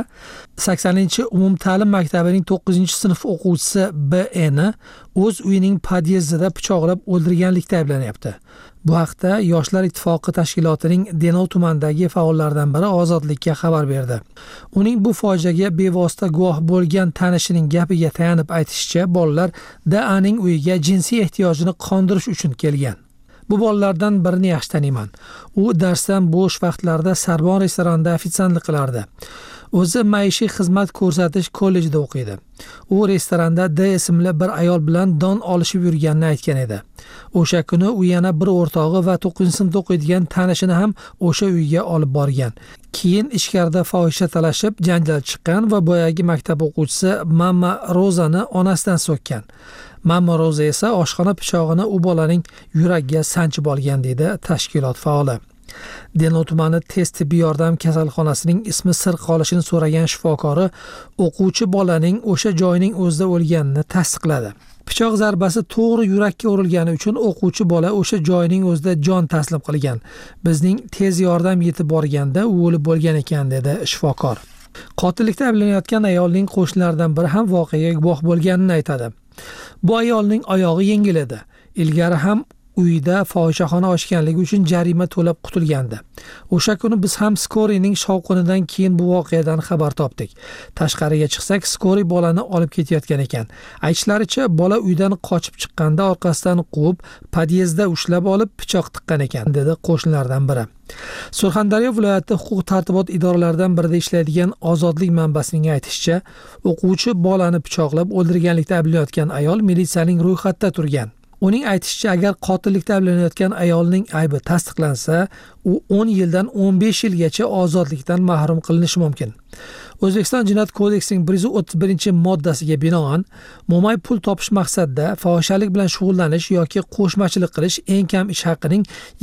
80-umumta'lim maktabining 9-sinf o'quvchisi B.N. o'z uyining podyezdida pichoqlab o'ldirganlikda ayblanyapti. Bu haqda Yoshlar ittifoqi tashkilotining Denov tumanidagi faollaridan biri Ozodlikka xabar berdi. Uning bu fojiaga bevosita guvoh bo'lgan tanishining gapiga tayanib aytishicha, bolalar D.A.ning uyiga jinsiy ehtiyojini qondirish uchun kelgan. Bu bolalardan birini yaxshi taniyman. U darsdan bo'sh vaqtlarida Sarbon restoranida ofitsiantlik qilardi. O'zi maishiy xizmat ko'rsatish kollejida o'qiydi. U restoranda D ismli bir ayol bilan don olishib yurganini aytgan edi. O'sha kuni u yana bir o'rtog'i va 9-sinfda o'qiydigan tanishini ham o'sha uyga olib borgan. Keyin ichkarida fohisha talashib, janjal chiqqan va boyagi maktab o'quvchisi Mamma Rozani onasidan so'kkan. Mamma Roza esa oshxona pichog'ini u bolaning yuragiga sanchib olgan deydi tashkilot faoli. Denov tumani tez tibbiy yordam kasalxonasining ismi sir qolishini so'ragan shifokori o'quvchi bolaning o'sha joyning o'zida o'lganini tasdiqladi. Pichoq zarbasi to'g'ri yurakka urilgani uchun o'quvchi bola o'sha joyning o'zida jon taslim qilgan. Bizning tez yordam yetib borganda u o'lib bo'lgan ekan dedi shifokor. Qotillikda ayblanayotgan ayolning qo'shnilaridan biri ham voqeaga guvoh bo'lganini aytadi. Bu ayolning oyog'i yengil edi. Ilgari ham uyida fohishaxona ochganligi uchun jarima to'lab qutulgandi. O'sha kuni biz ham Skorining shovqinidan keyin bu voqeadan xabar topdik. Tashqariga chiqsak, Skori bolani olib ketayotgan ekan. Aytishlaricha, bola uydan qochib chiqqanda orqasidan quvib, podyezdda ushlab olib pichoq tiqqan ekan, dedi qo'shnilardan biri. Surxondaryo viloyati huquq-tartibot idoralaridan birida ishlaydigan Ozodlik manbasining aytishicha, o'quvchi bolani pichoqlab o'ldirganlikda ayblanayotgan ayol militsiyaning ro'yxatida turgan. Uning aytishicha, agar qotillikda ayblanayotgan ayolning aybi tasdiqlansa, u 10 yildan 15 yilgacha ozodlikdan mahrum qilinishi mumkin. O'zbekiston Jinoyat kodeksining 131-moddasiga binoan, mo'may pul topish maqsadida fohishalik bilan shug'ullanish yoki qo'shmachilik qilish eng kam ish haqining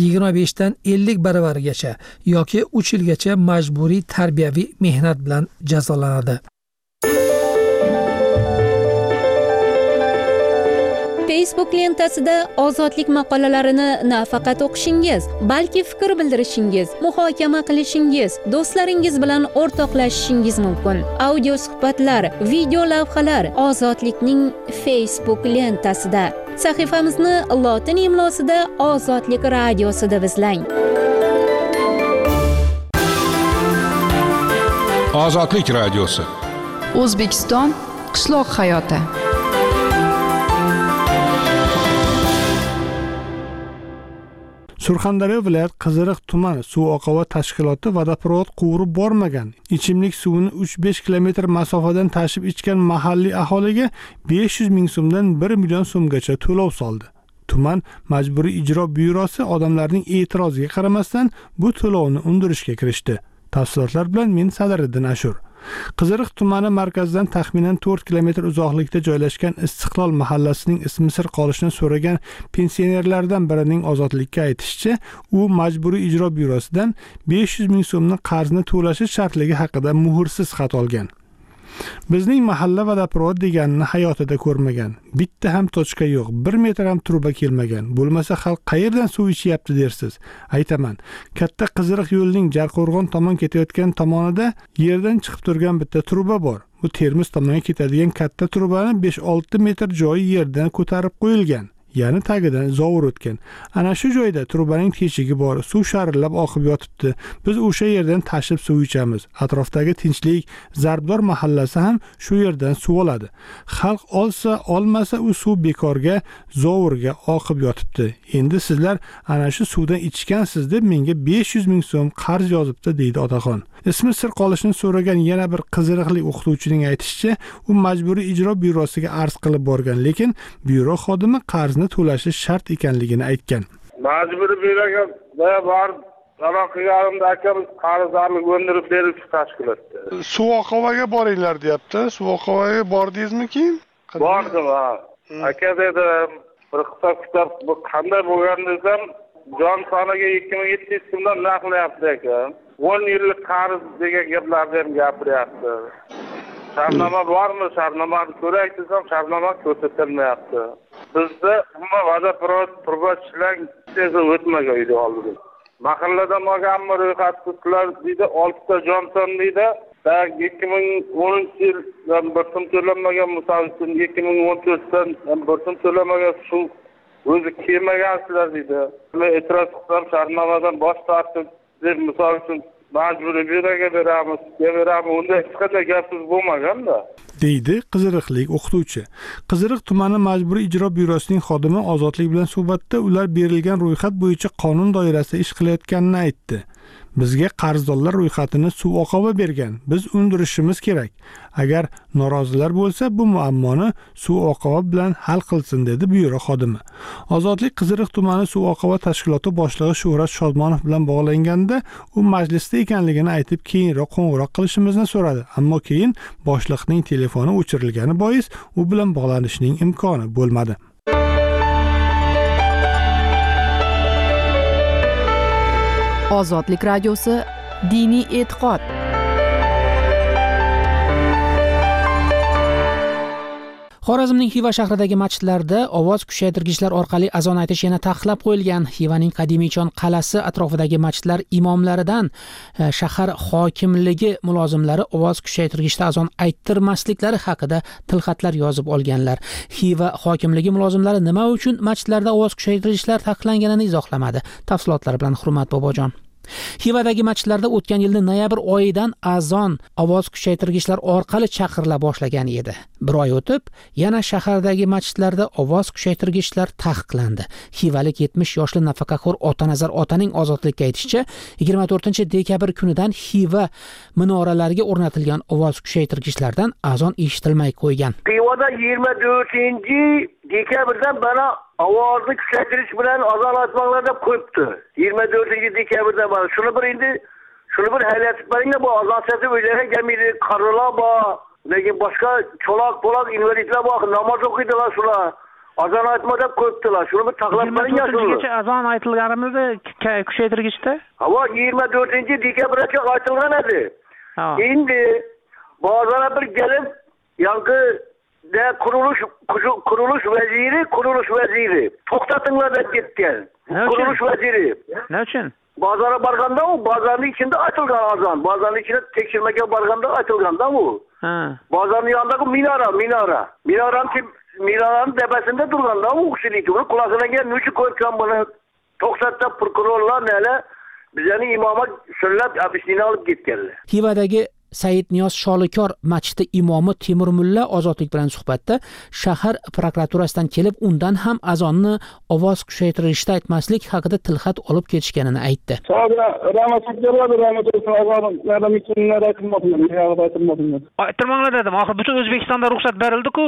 25 dan 50 baravarigacha yoki 3 yilgacha majburiy tarbiyaviy mehnat bilan jazolanadi. Facebook lentasida ozodlik maqolalarini nafaqat o'qishingiz, balki fikr bildirishingiz, muhokama qilishingiz, do'stlaringiz bilan o'rtoqlashishingiz mumkin. Audio suhbatlar, video lavhalar Ozodlikning Facebook lentasida. Sahifamizni lotin imlosida Ozodlik radiosida izlang. Ozodlik radiosi. O'zbekiston qishloq hayoti. Surxondaryo viloyat Qiziriq tumani suv oqova tashkiloti vodoprovod quvurib bormagan, ichimlik suvini 3-5 kilometr masofadan tashib ichgan mahalliy aholiga 500 ming so'mdan 1 million so'mgacha to'lov soldi. Tuman majburiy ijro byurosi odamlarning e'tiroziga qaramasdan bu to'lovni undirishga kirishdi. Tafsilotlar bilan men Sadiriddin Ashur. Qiziriq tumani markazidan taxminan 4 kilometr uzoqlikda joylashgan Istiqlol mahallasining ismi sir qolishini so'ragan pensionerlardan birining Ozodlikka aytishicha, u majburiy ijro byurosidan 500 ming so'mni qarzni to'lashi shartligi haqida muhrsiz xat olgan. Bizning mahalla vodoprovod deganini hayotida ko'rmagan. Bitta ham tochka yo'q, 1 metr ham truba kelmagan. Bo'lmasa xalq qayerdan suv ichyapti dersiz. Aytaman, katta Qiziriq yo'lining Jarqo'rg'on tomon ketayotgan tomonida yerdan chiqib turgan bitta truba bor. Bu Termiz tomonga ketadigan katta trubani 5-6 metr joyi yerdan ko'tarib qo'yilgan. Ya'ni tagidan zovur o'tgan. Ana shu joyda trubaning teshigi bor, suv sharillab oqib yotibdi. Biz o'sha yerdan tashib suv ichamiz. Atrofdagi tinchlik, Zarbdor mahallasi ham shu yerdan suv oladi. Xalq olsa, olmasa u suv bekorga, zovurga oqib yotibdi. Endi sizlar ana shu suvdan ichgansiz deb menga 500 ming so'm qarz yozibdi, deydi otaxon. Ismi sir qolishini so'ragan yana bir qiziriqli o'qituvchining aytishicha, u majburiy ijro byurosiga arz qilib borgan, lekin byuro xodimi qarzni to'lashi shart ekanligini aytgan. Majburiy byuroga borib, aloqalarimiz akamiz qarzlarni g'ondirib berib tashkilotda. Suv oqovaga boringlar deyapti. Suv oqovaga bordingizmi keyin? Bordim, ha. Aka dedi, bir hisob-kitob bu qanday bo'lgan desam, jon soniga 2700 so'mdan naqlyapti ekan. 10 yillik qarz degan gaplarni ham gapiryapti. Shartnoma bormi? Shartnomani ko'rak desam, shartnoma ko'rsatilmayapti. Bizda umuman vodoprovod trubachchilar o'tmagan edi oldin. Mahalladan olganmi ro'yxatlar deydi, 6 ta Johnson deydi. 2010-yildan bir so'm to'lanmagan, misol uchun 2014dan bir so'm to'lanmagan shu o'zi kelmagansizlar deydi. Men e'tiroz qilsam shartnomadan bosh tortib deb misol uchun majburiy beraga beramiz, unday hech qanday gapsiz bo'lmagan-da. deydi Qiziriqlik o'qituvchi. Qiziriq tumani majburiy ijro byurosining xodimi Ozodlik bilan suhbatda ular berilgan ro'yxat bo'yicha qonun doirasida ish qilayotganini aytdi. Bizga qarzdorlar ro'yxatini suv oqova bergan. Biz undirishimiz kerak. Agar norozilar bo'lsa, bu muammoni suv oqova bilan hal qilsin, dedi byuro xodimi. Ozodlik Qiziriq tumani suv oqova tashkiloti boshlig'i Shuhrat Shodmonov bilan bog'langanda, u majlisda ekanligini aytib, keyinroq qo'ng'iroq qilishimizni so'radi. Ammo keyin boshliqning telefoni o'chirilgani bois, u bilan bog'lanishning imkoni bo'lmadi. Ozodlik radiosi diniy e'tiqod. Xorazmning Xiva shahridagi masjidlarda ovoz kuchaytirgichlar orqali azon aytish yana taqiqlab qo'yilgan. Xivaning Qadimiychon qal'asi atrofidagi masjidlar imomlaridan shahar hokimligi mulozimlari ovoz kuchaytirgichda azon ayttirmasliklari haqida tilxatlar yozib olganlar. Xiva hokimligi mulozimlari nima uchun masjidlarda ovoz kuchaytirgichlar taqiqlanganini izohlamadi. Tafsilotlar bilan Hurmat Bobojon. Xivadagi masjidlarda o'tgan yilning noyabr oyidan azon ovoz kuchaytirgichlar orqali chaqirila boshlagan edi. Bir oy o'tib, yana shahardagi masjidlarda ovoz kuchaytirgichlar taqiqlandi. Xivalik 70 yoshli nafaqaxo'r Otanazar otaning Ozodlikka aytishicha, 24-dekabr kunidan Xiva minoralariga o'rnatilgan ovoz kuchaytirgichlardan azon eshitilmay qo'ygan. Xivada 24-dekabrdan bana ovozni kuchaytirish bilan azon aytmoqlar deb qo'yibdi. 24-dekabrdan bana shuni bir haylatib beringlar, bu azon sesi o'ylarga kelmaydi, qarilar bor, lekin boshqa cho'loq invalidlar bor, namoz o'qiydilar shular. Azon aytma deb qo'yibdilar. Shuni bir taqlab beringlar shuni. 24-gacha azon aytilganimizda kuchaytirgichda? Havo 24-dekabrgacha aytilgan edi. Endi bozorga bir kelib, yangi qurilish vaziri to'xtatinglar deb ketgan. Qurilish vaziri. Nima uchun? Bozorga borganda u bozorning ichida aytilgan azon. Bozorning ichida tekshirmaga borganda aytilganda u. Bozorning yonidagi minoraning tepasida turganda u kishilik quloqlagan nuchi ko'rgan buni to'xtatda prokurorlar nala bizani imomga so'rab abisini olib ketganlar. Xivadagi Said Niyoz Sholikor masjidi imomi Temur Mulla Ozodlik bilan suhbatda shahar prokuraturasidan kelib, undan ham azonni ovoz kuchaytirishda aytmaslik haqida tilxat olib ketishganini aytdi. Ayttirmanglar dedim. Oxir butun O'zbekistonda ruxsat berildi-ku.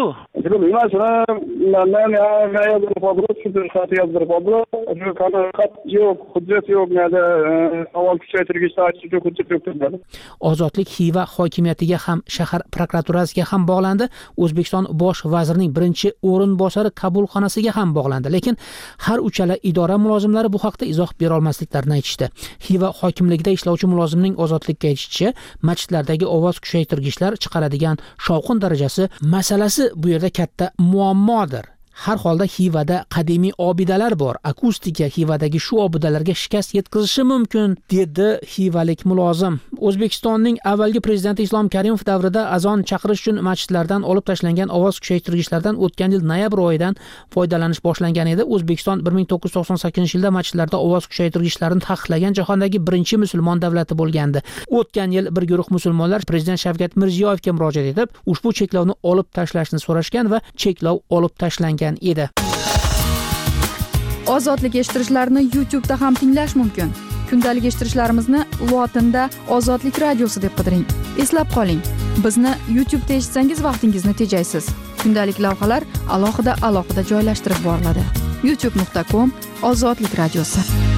Ozodlik Xiva hokimiyatiga ham shahar prokuraturasiga ham bog'landi. O'zbekiston bosh vazirining birinchi o'rinbosari qabulxonasiga ham bog'landi. Lekin har uchala idora mulozimlari bu haqda izoh bera olmasliklarini aytishdi. Xiva hokimligida ishlovchi mulozimning Ozodlikka aytishicha, masjidlardagi ovoz kuchaytirgichlar chiqaradigan shovqin darajasi masalasi bu yerda katta muammodir. Har holda Xivada qadimiy obidalar bor. Akustika Xivadagi shu obidalarga shikast yetkazishi mumkin, dedi xivalik mulozim. O'zbekistonning avvalgi prezidenti Islom Karimov davrida azon chaqirish uchun masjidlardan olib tashlangan ovoz kuchaytirgichlardan o'tgan yil noyabr oyidan foydalanish boshlangan edi. O'zbekiston 1998-yilda masjidlarda ovoz kuchaytirgichlarini taqiqlagan jahondagi birinchi musulmon davlati bo'lgandi. O'tgan yil bir guruh musulmonlar prezident Shavkat Mirziyoyevga murojaat etib, ushbu cheklovni olib tashlashni so'rashgan va cheklov olib tashlangan edi. Ozodlik eshittirishlarni YouTube da ham tinglash mumkin. Kundalik eshittirishlarimizni lotinda Ozodlik radiosi deb qidiring. Eslab qoling, bizni YouTube da eshitsangiz vaqtingizni tejaysiz. Kundalik lavhalar alohida joylashtirib boriladi. youtube.com/Ozodlik radiosi.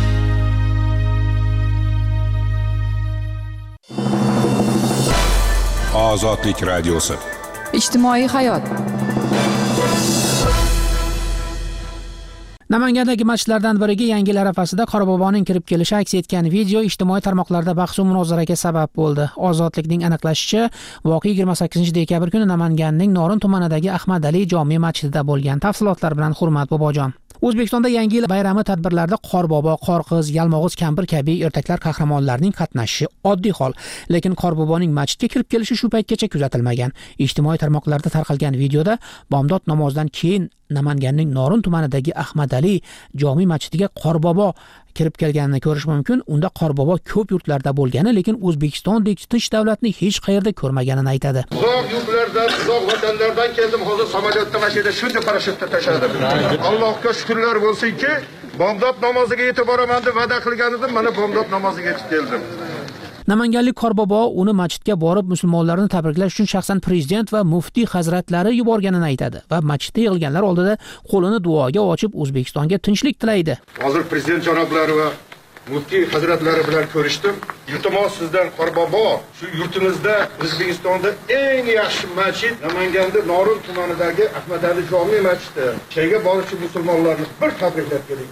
Ozodlik radiosi. Ijtimoiy hayot. Namangandagi masjidlardan biriga Yangi yil arafasida Qorboboning kirib kelishi aks etgan video ijtimoiy tarmoqlarda bahs va munozaraga sabab bo'ldi. Ozodlikning aniqlashicha, voqea 28 dekabr kuni Namanganning Norin tumanidagi Ahmad Ali jome masjidida bo'lgan. Tafsilotlar bilan Hurmat bobojon. O'zbekistonda Yangi yil bayrami tadbirlarida Qorbobo, Qorqiz, Yalmog'iz kampir kabi ertaklar qahramonlarining qatnashishi oddiy hol, lekin Qorboboning masjidga kirib kelishi shu paytgacha kuzatilmagan. Ijtimoiy tarmoqlarda tarqalgan videoda bomdod namozidan keyin Namanganning Norin tumanidagi Ahmad Ali jome masjidiga Qorbobo kirib kelganini ko'rish mumkin. Unda Qorbobo ko'p yurtlarda bo'lgani, lekin O'zbekistondek tinch davlatni hech qayerda ko'rmaganini aytadi. Uzoq yurtlardan, uzoq vatanlardan keldim. Hozir samolyotda mashina shunday parashyutda tashladim. Allohga shukrlar bo'lsinki, bomdod namoziga yetib boraman deb va'da qilgan edim. Mana bomdod namoziga yetib keldim. Namanganlik Qorbobo uni masjidga borib musulmonlarni tabriklash uchun shaxsan prezident va muftiy hazratlari yuborganini aytadi va masjidda yig'ilganlar oldida qo'lini duoga ochib O'zbekistonga tinchlik tilaydi. Hozir prezident janoblari va muftiy hazratlari bilan ko'rishdim. Iltimos sizdan Qorbobo, shu yurtimizda O'zbekistonda eng yaxshi masjid Namanganda Norin tumanidagi Ahmad Ali jome masjidi. Shayga boruvchi musulmonlarni bir tabriklab keling.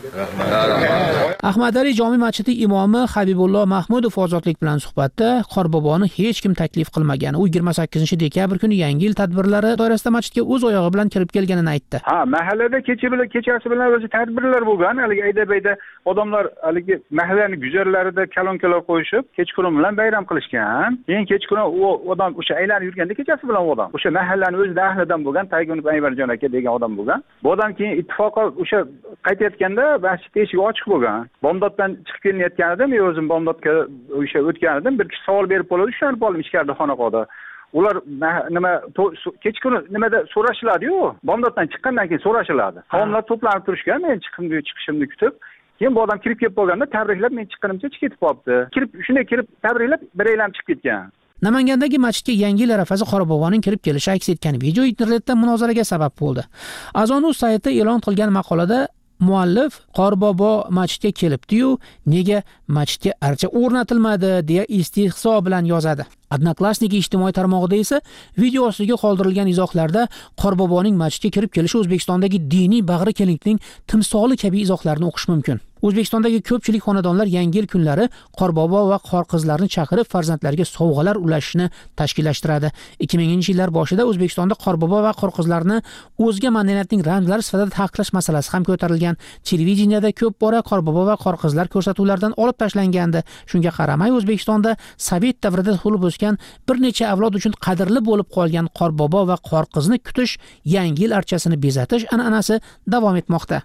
Ahmad Ali jome masjidi imomi Habibulloh Mahmudov Ozodlik bilan suhbatda Qorboboni hech kim taklif qilmagan. U 28 dekabr kuni Yangi yil tadbirlari doirasida masjidga o'z oyog'i bilan kirib kelganini aytdi. Mahallada kechasi bilan o'zi tadbirlar bo'lgan. Haligi ayda-bayda odamlar haligi mahallaning guzarlarida kalonkalar qo'yishib, kechqurun bilan bayram qilishgan. Keyin kechqurun u odam o'sha aylanib yurganda kechasi bilan odam o'sha mahallaning o'zida ahlidan bo'lgan Taygunov Ayvarjon aka degan odam bo'lgan. Bu odam keyin ittifoqqa o'sha qaytayotganda masjid eshigi ochiq bo'lgan. Bomdoddan chiqib kelayotganida men o'zim bomdodga o'sha o'tgan edim. Bir kishi savol berib qoldi, shuni olib ichkarida xonaqoda. Ular nima kechqurun nimada so'rashiladi-yu, bomdoddan chiqqandan keyin so'rashiladi. Qavmlar to'planib turishgan, men chiqishimni kutib keyin bu odam kirib kelib qolganda tabriklab men chiqqanimcha ketib qolibdi. Shunday kirib tabriklab bir aylanib chiqib ketgan. Namangandagi masjidga Yangi yil arafasi Qorboboning kirib kelishi aks etgan video internetda munozaraga sabab bo'ldi. Azon.uz sayti e'lon qilgan maqolada muallif Qorbobo masjidga kelibdi-yu, nega masjidga archa o'rnatilmadi deya istehzo bilan yozadi. Odnoklassniki ijtimoiy tarmog'ida esa video ostiga qoldirilgan izohlarda Qorboboning masjidga kirib kelishi O'zbekistondagi diniy bag'ri kelinglikning timsoli kabi izohlarni o'qish mumkin. O'zbekistondagi ko'pchilik xonadonlar Yangi yil kunlari Qorbobo va Qorqizlarni chaqirib farzandlariga sovg'alar ulashishni tashkillashtiradi. 2000-yillar boshida O'zbekistonda Qorbobo va Qorqizlarni o'zga madaniyatning ramzlari sifatida taqiqlash masalasi ham ko'tarilgan. Televideniyada ko'p bora Qorbobo va Qorqizlar ko'rsatuvlardan olib tashlangandi. Shunga qaramay O'zbekistonda Sovet davrida bo'lib o'sgan bir necha avlod uchun qadrli bo'lib qolgan Qorbobo va Qorqizni kutish, Yangi yil archasini bezatish an'anasi davom etmoqda.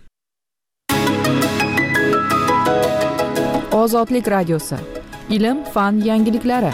Ozodlik radiosi. Ilm, fan yangiliklari.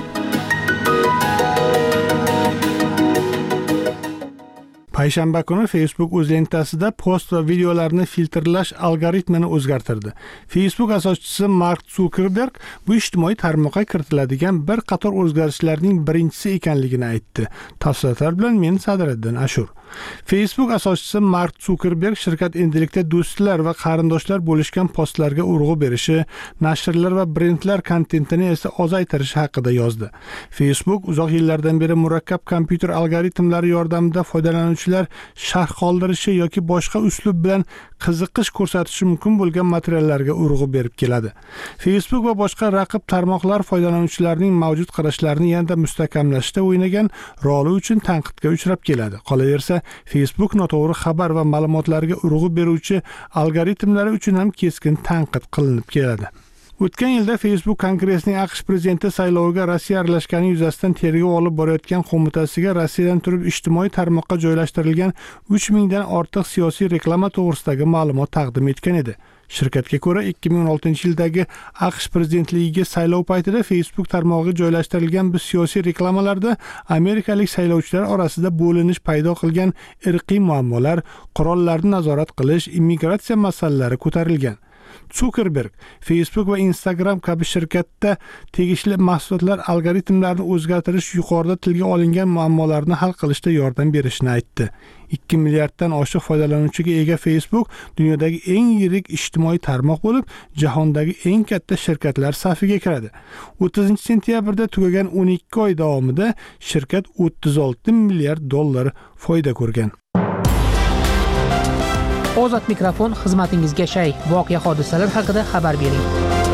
Payshanba kuni Facebook o'z lentasida post va videolarni filtrlash algoritmini o'zgartirdi. Facebook asoschisi Mark Zuckerberg bu ijtimoiy tarmoqqa kiritiladigan bir qator o'zgarishlarning birinchisi ekanligini aytdi. Tafsilotlar bilan men Sadriddin Ashur. Facebook asoschisi Mark Zuckerberg shirkat endilikda do'stlar va qarindoshlar bo'lishgan postlarga urg'u berishi, nashrlar va brendlar kontentini esa ozaytirishi haqida yozdi. Facebook uzoq yillardan beri murakkab kompyuter algoritmlari yordamida foydalanuvchilar sharh qoldirishi yoki boshqa uslub bilan qiziqish ko'rsatishi mumkin bo'lgan materiallarga urg'u berib keladi. Facebook va boshqa raqib tarmoqlar foydalanuvchilarning mavjud qarashlarini yanada mustahkamlashda o'ynagan roli uchun tanqidga uchrab keladi. Qolaversa, Facebook noto'g'ri xabar va ma'lumotlarga urg'u beruvchi algoritmlari uchun ham keskin tanqid qilinib keladi. O'tgan yilda Facebook Kongressning AQSh prezidenti sayloviga Rossiya aralashgani yuzasidan tergov olib borayotgan qo'mitasiga Rossiyadan turib ijtimoiy tarmoqqa joylashtirilgan 3000 dan ortiq siyosiy reklama to'g'risidagi ma'lumot taqdim etgan edi. Shirkatga ko'ra 2016-yildagi AQSh prezidentligiga saylov paytida Facebook tarmog'iga joylashtirilgan bu siyosiy reklamalarda amerikalik saylovchilar orasida bo'linish paydo qilgan irqiy muammolar, qurollarni nazorat qilish, immigratsiya masalalari ko'tarilgan. Zuckerberg Facebook va Instagram kabi shirkatda tegishli mahsulotlar algoritmlarini o'zgartirish yuqorida tilga olingan muammolarni hal qilishda yordam berishini aytdi. 2 milliarddan oshiq foydalanuvchiga ega Facebook dunyodagi eng yirik ijtimoiy tarmoq bo'lib, jahondagi eng katta shirkatlar safiga kiradi. 30-sentyabrda tugagan 12 oy davomida shirkat 36 milliard dollar foyda ko'rgan. Ozod mikrofon xizmatingizga shay. Voqea hodisalar haqida xabar bering.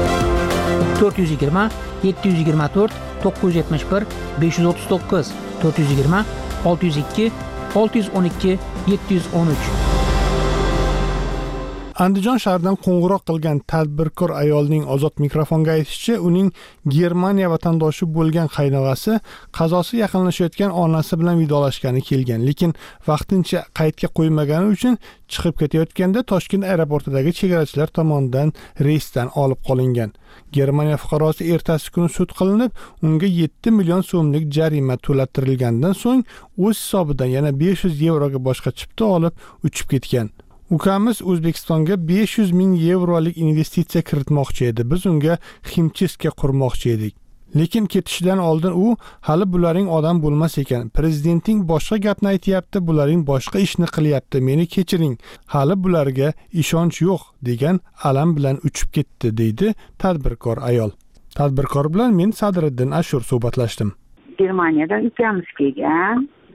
420 724 971 539 420 602 612 713. Andijon shahridan qo'ng'iroq qilgan tadbirkor ayolning Ozod mikrofonga aytishicha, uning Germaniya vatandoshi bo'lgan qaynog'asi qazosi yaqinlashayotgan onasi bilan vidolashgani kelgan, lekin vaqtincha qaydga qo'ymagani uchun chiqib ketayotganda Toshkent aeroportidagi chegarachilar tomonidan reysdan olib qolingan. Germaniya fuqarosi ertasi kuni sud qilinib, unga 7 million so'mlik jarima to'lattirilgandan so'ng o'z hisobidan yana 500 yevroga boshqa chipta olib uchib ketgan. Ukamiz O'zbekistonga 500 ming yevrolik investitsiya kiritmoqchi edi. Biz unga ximchiska qurmoqchi edik. Lekin ketishidan oldin u hali bularning odam bo'lmas ekan. Prezidenting boshqa gapni aytayapti, bularning boshqa ishni qilyapti. Meni kechiring. Hali bularga ishonch yo'q degan alam bilan uchib ketdi, deydi tadbirkor ayol. Tadbirkor bilan men Sadriddin Ashur suhbatlashdim. Germaniyadan ukamiz kelgan.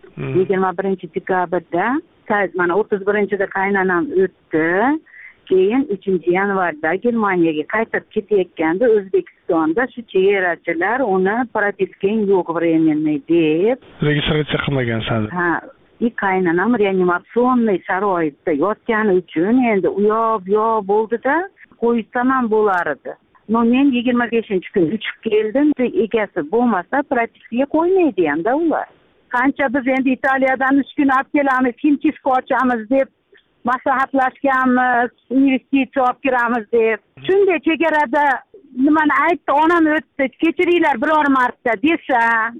21-dekabrda mana 31-da qaynanam o'tdi. Keyin 3-yanvarda Germaniyaga qaytib ketayotganda O'zbekistonda shu chegarachilar uni propiskang yo'q временный deb registratsiya qilmagansan. Ha, qaynanam reanimatsionniy sharoitda yotgani uchun endi u yoq bo'ldi-da, qo'ysam ham bo'lar edi. Men 25-kun uchib keldim, egasi bo'lmasa propiskaga qo'ymaydi endi ular. Qancha biz endi Italiyadan 3 kun olib kelamiz, himchiska ochamiz deb maslahatlashganmiz, investitsiya olib kiramiz deb. Shunday chegarada nimani aytdi, onam o'tdi, kechiringlar biror marta desa,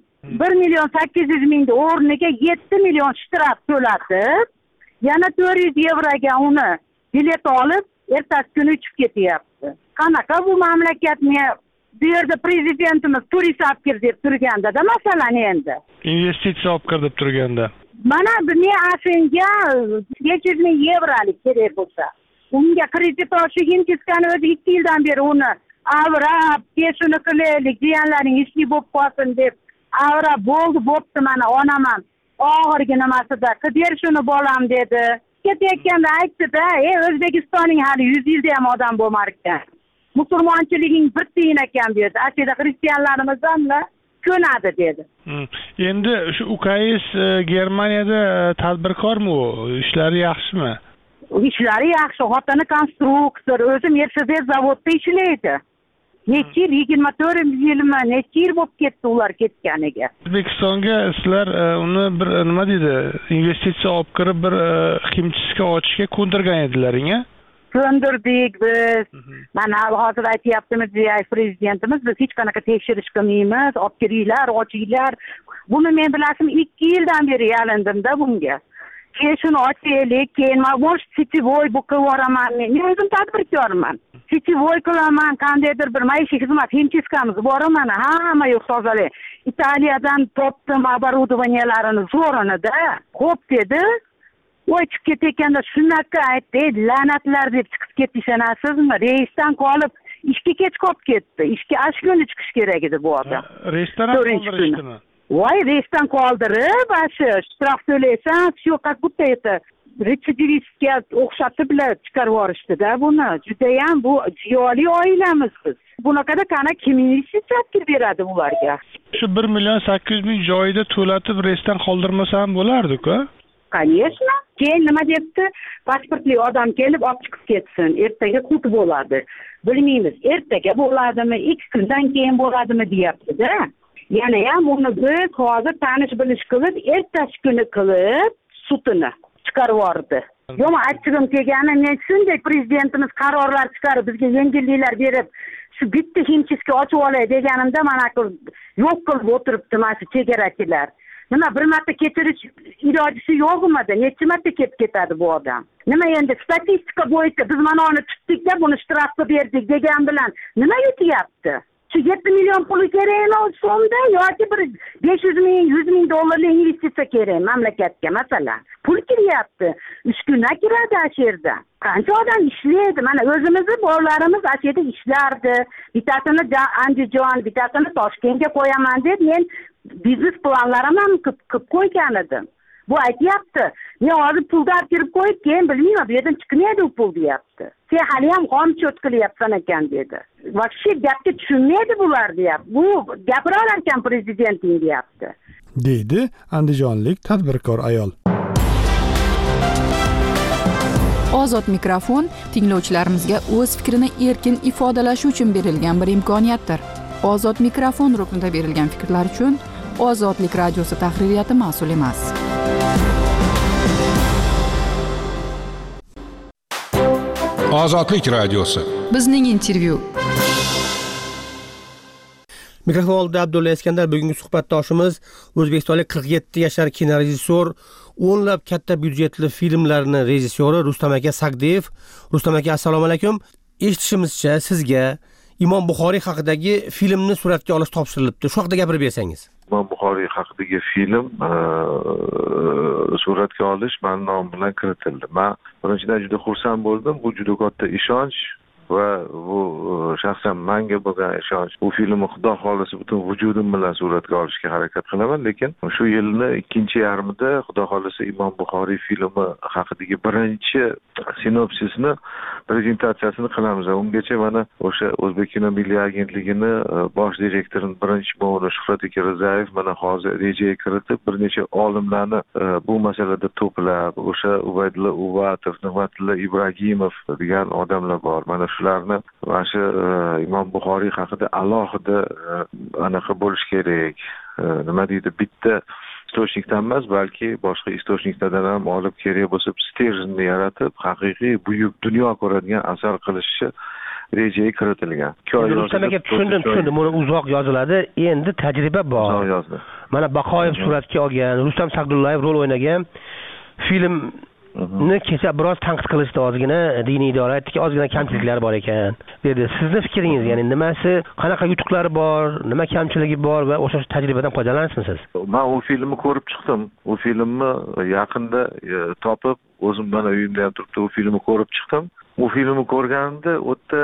1.800.000 o'rniga 7 million shtraf to'latib, yana 400 yevroga uni bilet olib, ertasi kuni uchib ketyapti. Qanaqa bu mamlakatni bu yerda prezidentimiz turist olib kir deb turganda-da masalan endi. Investitsiya olib kir deb turganda. Mana men aslida 500 ming yevrolik kerak bo'lsa, unga kredit olish imkoni o'zi 2 yildan beri uni avrab, shuni qilaylik, jiyanlaring ishli bo'lib qolsin deb avrab bo'pti mana onam ham og'irgi nimasida qidir shuni bolam dedi. Ketayotganda aytdi-da, O'zbekistonning hali 100 yilda ham odam bo'lmar ekan. Musulmonchiliging bir tiyin ekan bu yerda. Aslida xristianlarimiz ham ko'nadi dedi. Endi shu ukayis Germaniyada tadbirkormi u? Ishlari yaxshimi? Ishlari yaxshi, xotini konstruktor, o'zi Mercedes zavodda ishlaydi. Necha yil, 24 yilmi, necha yil bo'lib ketdi ular ketganiga. O'zbekistonga sizlar uni bir nima deydi, investitsiya olib kirib bir ximchiska ochishga ko'ndirgan edilaring-a? Ko'ndirdik biz. Mana hozir aytyaptimiz, prezidentimiz biz hech qanaqa tekshirish qilmaymiz, olib kiringlar, ochinglar. Buni men bilasizmi 2 yildan beri yalindim-da bunga. Keyin shuni ochaylik, keyin men sitivoy bu qilaman. Men o'zim tadbirkorman. Sitivoy qilaman, qandaydir bir maishiy xizmat himchiskamiz bor mana, hamma yo'q tozalay. Italiyadan topdim оборудованияларni zo'rinida. Xo'p dedi. Voy chiqib ketayotganda shunaqa aytdi, la'natlar deb chiqib ketdi, ishonasizmi? Reysdan qolib, ishga kech qolib ketdi. Ishga ashkuni chiqish kerak edi bu odam. Reysdan qoldirishdimi? Voy, reysdan qoldirib, shtraf to'laysan, shu как будто это retsidivistga o'xshatib bilan chiqarib yuborishdi-da buni. Judayam bu ziyoli oilamiz biz. Bunaqada qana kim investitsiya beradi ularga? Shu 1.800.000 joyida to'latib reysdan qoldirmasa ham bo'lardi-ku. Конечно. Keyin nima debdi? Pasportli odam kelib olib chiqib ketsin. Ertaga kut bo'ladi. Bilmaymiz, ertaga bo'ladimi, 2 kundan keyin bo'ladimi deyapti-da. Yana ham uni biz hozir tanish bilish qilib, ertasi kuni qilib sutini chiqarib yubordi. Yo'q, achchig'im kelgani, men shunday prezidentimiz qarorlar chiqarib, bizga yengilliklar berib, shu bitta himchiska ochib olay deganimda mana yo'q qilib o'tiribdi mana shu chegarachilar. Nima bir marta kechirish ilojisi yo'qmidi? Necha marta ketib ketadi bu odam? Nima endi statistika bo'yicha biz mana uni tutdik-da, buni shtrafga berdik degan bilan nima yetyapti? Shu 7 million puli kerakmi so'mda yoki bir 500 ming, 100 ming dollarlik investitsiya kerak mamlakatga masalan? Pul kiryapti. 3 kundan kiradi shu yerda. Qancha odam ishlaydi? Mana o'zimizni bolalarimiz ashida ishlardi. Bittasini Andijon, bittasini Toshkentga qo'yaman deb men biznes planlarim ham qilib qo'ygan edim. Bu aytyapti, men hozir pulni olib kirib qo'yib, keyin bilmayman, bu yerdan chiqmaydi u pul deyapti. Sen hali ham g'om cho't qilyapsan ekan dedi. Вообще gapga tushunmaydi bular deyapti. Bu gapira olar ekan prezidenting deyapti. deydi andijonlik tadbirkor ayol. Ozod mikrofon tinglovchilarimizga o'z fikrini erkin ifodalashi uchun berilgan bir imkoniyatdir. Ozod mikrofon ruknida berilgan fikrlar uchun Ozodlik radiosi tahririyati mas'ul emas. Ozodlik radiosi. Bizning intervyu. Mikrofon oldida Abdulla Iskandar, bugungi suhbatdoshimiz O'zbekistonlik 47 yoshar kinorejissyor, o'nlab katta byudjetli filmlarning rejissyori Rustam aka Sagdiyev. Rustam aka, assalomu alaykum. Eshitishimizcha sizga Imom Buxoriy haqidagi filmni suratga olish topshirilibdi. Shu haqida gapirib bersangiz. Imom Buxoriy haqidagi film suratga olish men nom bilan kiritildi. Men birinchidan juda xursand bo'ldim. Bu juda katta ishonch va bu shaxsan menga bo'lgan ishonch. Bu filmni xudo xolisi butun vujudim bilan suratga olishga harakat qilaman, lekin shu yilning ikkinchi yarmida xudo xolisi Imom Buxoriy filmi haqidagi birinchi sinopsisni prezentatsiyasini qilamiz. Ungacha mana o'sha O'zbek kino milliy agentligini bosh direktorining birinchi muavini Shuhrat aka Rizayev mana hozir rejaga kiritib bir necha olimlarni bu masalada to'plab, o'sha Ubaydulla Uvatov, Nig'matilla Ibragimov degan odamlar bor. Mana shularni mana shu Imom Buxoriy haqida alohida anaqa bo'lish kerak. Nima deydi, bitta istochnikdan emas, balki boshqa istochniklardan ham olib kerak bo'lsa, stерженni yaratib, haqiqiy buyuk dunyo ko'radigan asar qilishi rejaga kiritilgan. Rustam aka, tushundim. Buni uzoq yoziladi. Endi tajriba bor. Mana Baqoyev suratga olgan, Rustam Sagdullayev rol o'ynagan filmni kecha biroz tanqid qilishdi, ozgina diniy idora aytdiki, ozgina kamchiliklari bor ekan dedi. Sizni fikringiz, ya'ni nimasi, qanaqa yutuqlari bor, nima kamchiligi bor va o'sha tajribadan foydalanasizmi? Men u filmni ko'rib chiqdim. U filmni yaqinda topib, o'zim mana uyimda ham turibdi, u filmni ko'rib chiqdim. U filmni ko'rganimda o'tda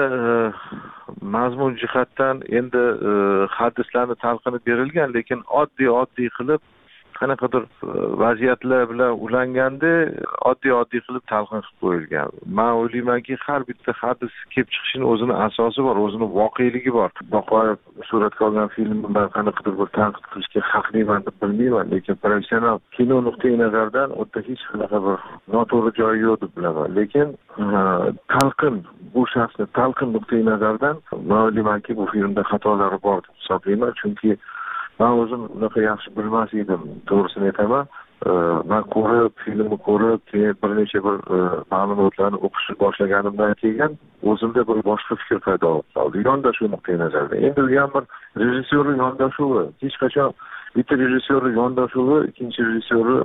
mazmun jihatdan endi hadislarni talqinib berilgan, lekin oddiy qilib qanaqadir vaziyatlar bilan ulanganda oddiy qilib talqin qilib qo'yilgan. Men o'ylaymanki, har bitta hadis kelib chiqishning o'zini asosi bor, o'zini voqealigi bor. Baqoyev suratga olgan filmni men qanaqadir bir tanqid qilishga haqliman deb bilmayman, lekin professional kino nuqtai nazaridan o'ta hech qanaqa bir noto'g'ri joyi yo'q deb bilaman. Lekin bu shaxsni talqin nuqtai nazaridan men o'ylaymanki, bu filmda xatolari bor deb hisoblayman, chunki men o'zim unaqa yaxshi bilmas edim, to'g'risini aytaman. Men filmni ko'rib, keyin bir necha ma'lumotlarni o'qishni boshlaganimdan keyin o'zimda bir boshqa fikr paydo bo'ldi. Yondashuv nuqtai nazaridan. Endi u ham bir rejissyorning yondashuvi. Hech qachon bitta rejissyorning yondashuvi ikkinchi rejissyorning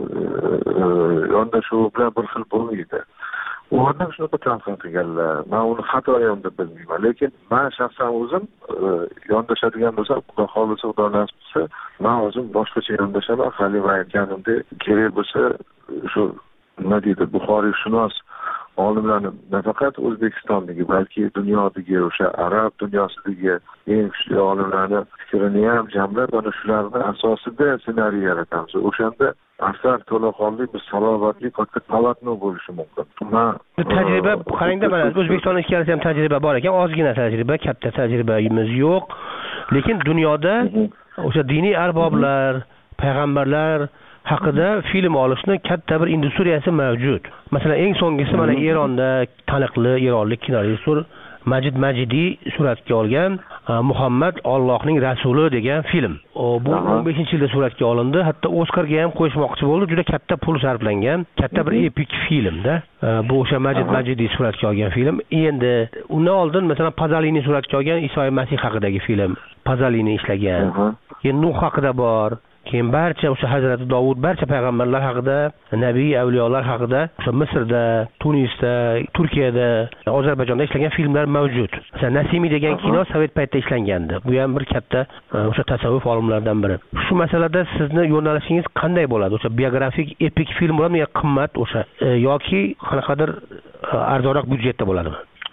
yondashuvi bilan bir xil bo'lmaydi. U odam shunaqa tanqid qilganlar. Men uni xatoyam deb bilmayman, lekin men shaxsan o'zim yondashadigan bo'lsam, xudo xolisa, xudo nasib qilsa, men o'zim boshqacha yondashaman. Hali men aytganimdek, kerak bo'lsa shu nima deydi, Buxoriyshunos olimlarni nafaqat O'zbekistondagi, balki dunyodagi, o'sha arab dunyosidagi eng kuchli olimlarni fikrini ham jamlab, mana shularning asosida ssenariy yaratamiz. O'shanda asar to'laqonli bir salobatli katta talatno bo'lishi mumkin. Tajriba qarangda, mana O'zbekistonda ikkalasi ham tajriba bor ekan, ozgina tajriba, katta tajribamiz yo'q. Lekin dunyoda o'sha diniy arboblar, payg'ambarlar haqida film olishni katta bir industriyasi mavjud. Masalan, eng so'nggisi mana Eronda taniqli eronlik kinorejissyor Majid Majidiy suratga olgan Muhammad Allohning rasuli degan film. Bu 15-yilda suratga olindi. Hatto Oskarga ham qo'yishmoqchi bo'ldi. Juda katta pul sarflangan, katta bir epik filmda. Bu o'sha Majid Majidiy suratga olgan film. Endi undan oldin masalan Pazalini suratga olgan Iso Masih haqidagi film. Pazalini ishlagan. Keyin Nuh haqida bor. Keyin barcha o'sha Hazrati Davud, barcha payg'ambarlar haqida, nabiy, avliyolar haqida o'sha Misrda, Tunisda, Turkiyada, Ozarbayjonda ishlagan filmlar mavjud. Masalan, Nasimiy degan kino Sovet paytida ishlangandi. Bu ham bir katta o'sha tasavvuf olimlaridan biri. Shu masalada sizni yo'nalishingiz qanday bo'ladi? O'sha biografik, epik film bo'ladimi yo qimmat o'sha yoki qanaqadir arzonroq byudjetda bo'ladimi?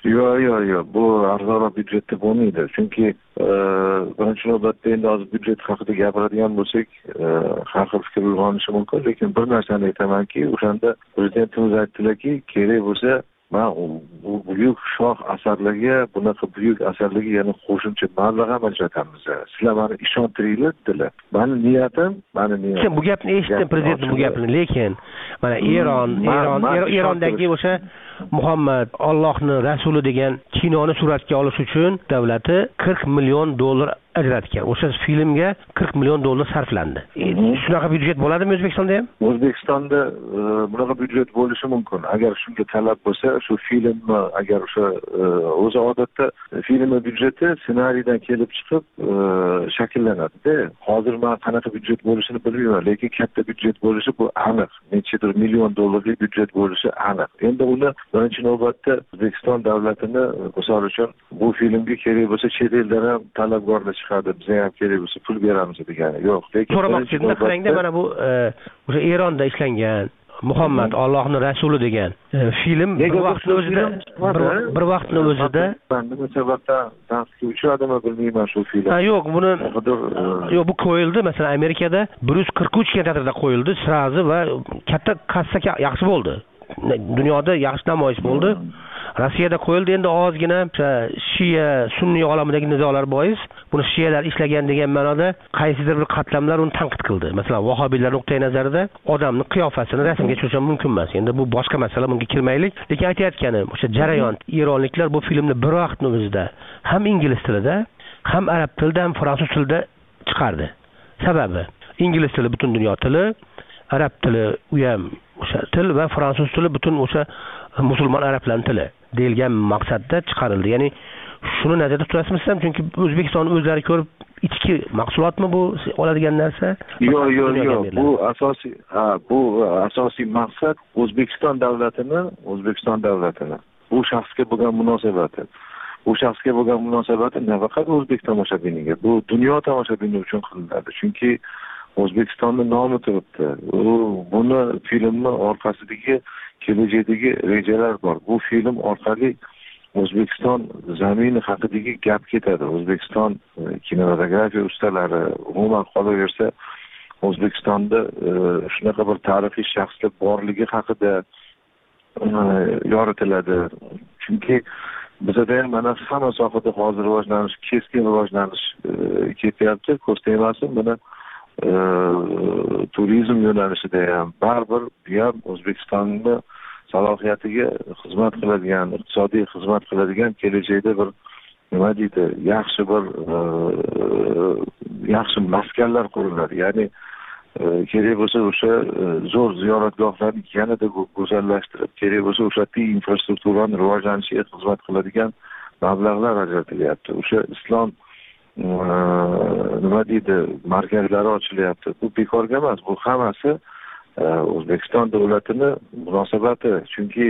yo'q, bu arzonroq byudjetda bo'lmaydi. Chunki birinchi navbatda endi hozir byudjet haqida gapiradigan bo'lsak, har xil fikr uyg'onishi mumkin, lekin bir narsani aytamanki, o'shanda prezidentimiz aytdilarki, kerak bo'lsa man bu buyuk shoh asarlarga, bunaqa buyuk asarlarga yana qo'shimcha mablag' ham ajratamiz. Sizlar meni ishontiringlar dedilar. Mani niyatim. Bu gapni eshitdim prezident bu gapni, lekin mana Erondagi o'sha Muhammad Allohning rasuli degan kinoni suratga olish uchun davlati $40 million ajratgan. O'sha filmga $40 million sarflandi. Shunaqa byudjet bo'ladimi O'zbekistonda ham? O'zbekistonda bunaqa byudjet bo'lishi mumkin. Agar shunga talab bo'lsa, shu filmni agar o'sha o'zi odatda filmning byudjeti ssenariydan kelib chiqib shakllanadi-da. Hozir men qanaqa byudjet bo'lishini bilmayman, lekin katta byudjet bo'lishi bu aniq. Nechadir $1 million byudjet bo'lishi aniq. Endi uni birinchi navbatda O'zbekiston davlatini misol uchun bu filmga kerak bo'lsa chet eldan ham talabgorlar chiqadi, bizga ham kerak bo'lsa pul beramiz degani yo'q. Lekin so'ramoqchidim, qarangda mana bu o'sha Eronda ishlangan Muhammad Allohning rasuli degan film bir vaqtning o'zida nima sababdan tanqidga uchradimi bilmayman shu film. Yo'q, bu qo'yildi, masalan Amerikada 143 kinoteatrda qo'yildi srazi va katta kassaga yaxshi bo'ldi. Dunyoda yaxshi namoyish bo'ldi. Rossiyada qo'yildi, endi ozgina Shia sunniy olamidagi nizolar bois buni shiyalar ishlagan degan ma'noda qaysidir bir qatlamlar uni tanqid qildi. Masalan, vahobiylar nuqtai nazarida odamning qiyofasini rasmga tushirish mumkin emas. Endi bu boshqa masala, bunga kirmaylik. Lekin aytayotganim, o'sha jarayon eronliklar bu filmni bir vaqtning o'zida ham ingliz tilida, ham arab tilida, ham fransuz tilida chiqardi. Sababi ingliz tili butun dunyo tili, arab tili u ham o'sha til va fransuz tili butun o'sha musulmon arablarning tili deyilgan maqsadda chiqarildi. Ya'ni shuni nazarda tutasizmi? Chunki O'zbekiston o'zlari ko'rib ichki mahsulotmi bu oladigan narsa? Yo'q. Bu asosiy maqsad O'zbekiston davlatini bu shaxsga bo'lgan munosabati. Bu shaxsga bo'lgan munosabati nafaqat o'zbek tomoshabiniga, bu dunyo tomoshabini uchun qilinadi. Chunki O'zbekistonning nomi turibdi. Buni filmni orqasidagi kelajakdagi rejalar bor. Bu film orqali O'zbekiston zamini haqidagi gap ketadi. O'zbekiston kinematografiya ustalari umuman qolaversa O'zbekistonda shunaqa bir tarixiy shaxslar borligi haqida yoritiladi. Chunki bizda ham mana hamma sohada hozir rivojlanish, keskin rivojlanish ketyapti. Ko'z tegmasin, buni turizm yo'nalishida ham baribir bu ham O'zbekistonni salohiyatiga xizmat qiladigan, iqtisodiy xizmat qiladigan kelajakda bir nima deydi, yaxshi maskanlar quriladi. Ya'ni kerak bo'lsa o'sha zo'r ziyoratgohlarni yanada go'zallashtirib, kerak bo'lsa o'sha infrastrukturani rivojlanishiga xizmat qiladigan mablag'lar ajratilyapti. O'sha islom nima deydi, markazlari ochilyapti. Bu bekorga emas, bu hammasi O'zbekiston davlatini munosabati. Chunki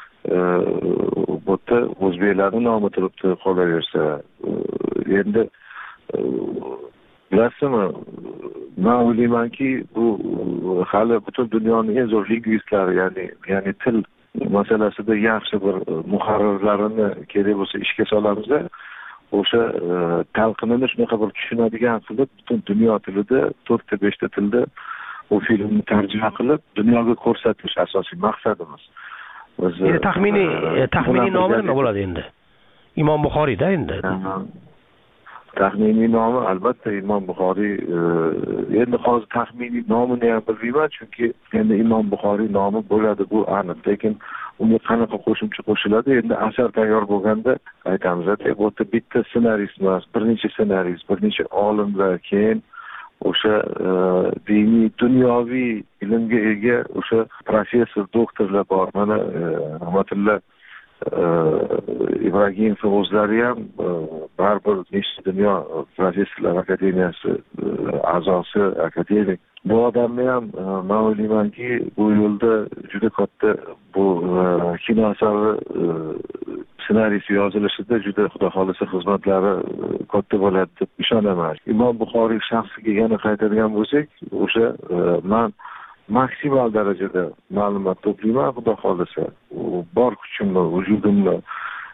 bu yerda o'zbeklarning nomi turibdi qolaversa. Endi bilasizmi, men o'ylaymanki bu hali butun dunyoning eng zo'r lingvistlari, ya'ni til masalasida yaxshi bir muharrirlarini kerak bo'lsa ishga solamiz. O'sha talqinini shunaqa bir tushunadigan qilib butun dunyo tilida 4-5 ta tilda bu filmni tarjima qilib dunyoga ko'rsatish asosiy maqsadimiz. Endi taxminiy nomi nima bo'ladi endi? Imom Buxoriyda endi. Taxminiy nomi albatta Imom Buxoriy. Endi hozir taxminiy nomini ham bilmayman, chunki endi Imom Buxoriy nomi bo'ladi, bu aniq. Lekin unga qanaqa qo'shimcha qo'shiladi? Endi asar tayyor bo'lganda aytamiz, bu yerda bitta ssenarist emas, bir necha ssenarist, bir necha olimlar, keyin o'sha diniy, dunyoviy ilmga ega o'sha professor, doktorlar bor. Mana rahmatulloh Ibragimov o'zlari ham baribir nechta dunyo professorlar akademiyasi a'zosi, akademik. Bu odamni ham men o'ylaymanki, bu yo'lda juda katta bu kino asari ssenariysi yozilishida juda xudo xolisa xizmatlari katta bo'ladi deb ishonaman. Imom Buxoriy shaxsiga yana qaytadigan bo'lsak, o'sha men maksimal darajada ma'lumot to'playman, xudo xolisa. Bor kuchimni, vujudimni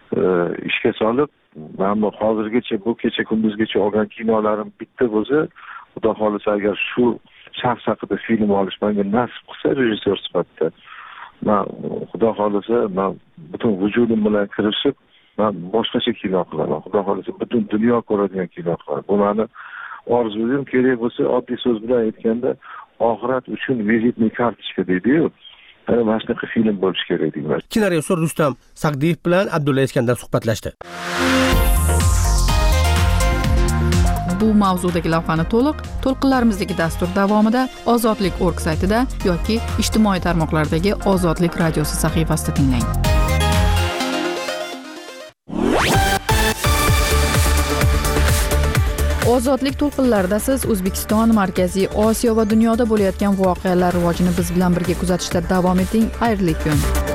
ishga solib, mana hozirgacha bu kecha kunduzgacha olgan kinolarim bitta bo'lsa, xudo xolisa agar shu shaxs haqida film olish menga nasib qilsa rejissyor sifatida, men xudo xolisa men butun vujudim bilan kirishib, men boshqacha kino qilaman. Xudo xolisa butun dunyo ko'radigan kino qilaman. Bu meni orzum, kerak bo'lsa oddiy so'z bilan aytganda oxirat uchun vizitniy kartochka deydi-yu. Mana shunaqa film bo'lishi kerak deyman. Kinorejissor Rustam Saqdiyev bilan Abdulla Iskandar suhbatlashdi. Bu mavzudagi lavhani to'lqinlarimizdagi dastur davomida Ozodlik.org saytida yoki ijtimoiy tarmoqlardagi Ozodlik radiosi sahifasida tinglang. Ozodlik to'lqinlarida siz O'zbekiston, Markaziy Osiyo va dunyoda bo'layotgan voqealar rivojini biz bilan birga kuzatishda davom eting. Xayrli kun.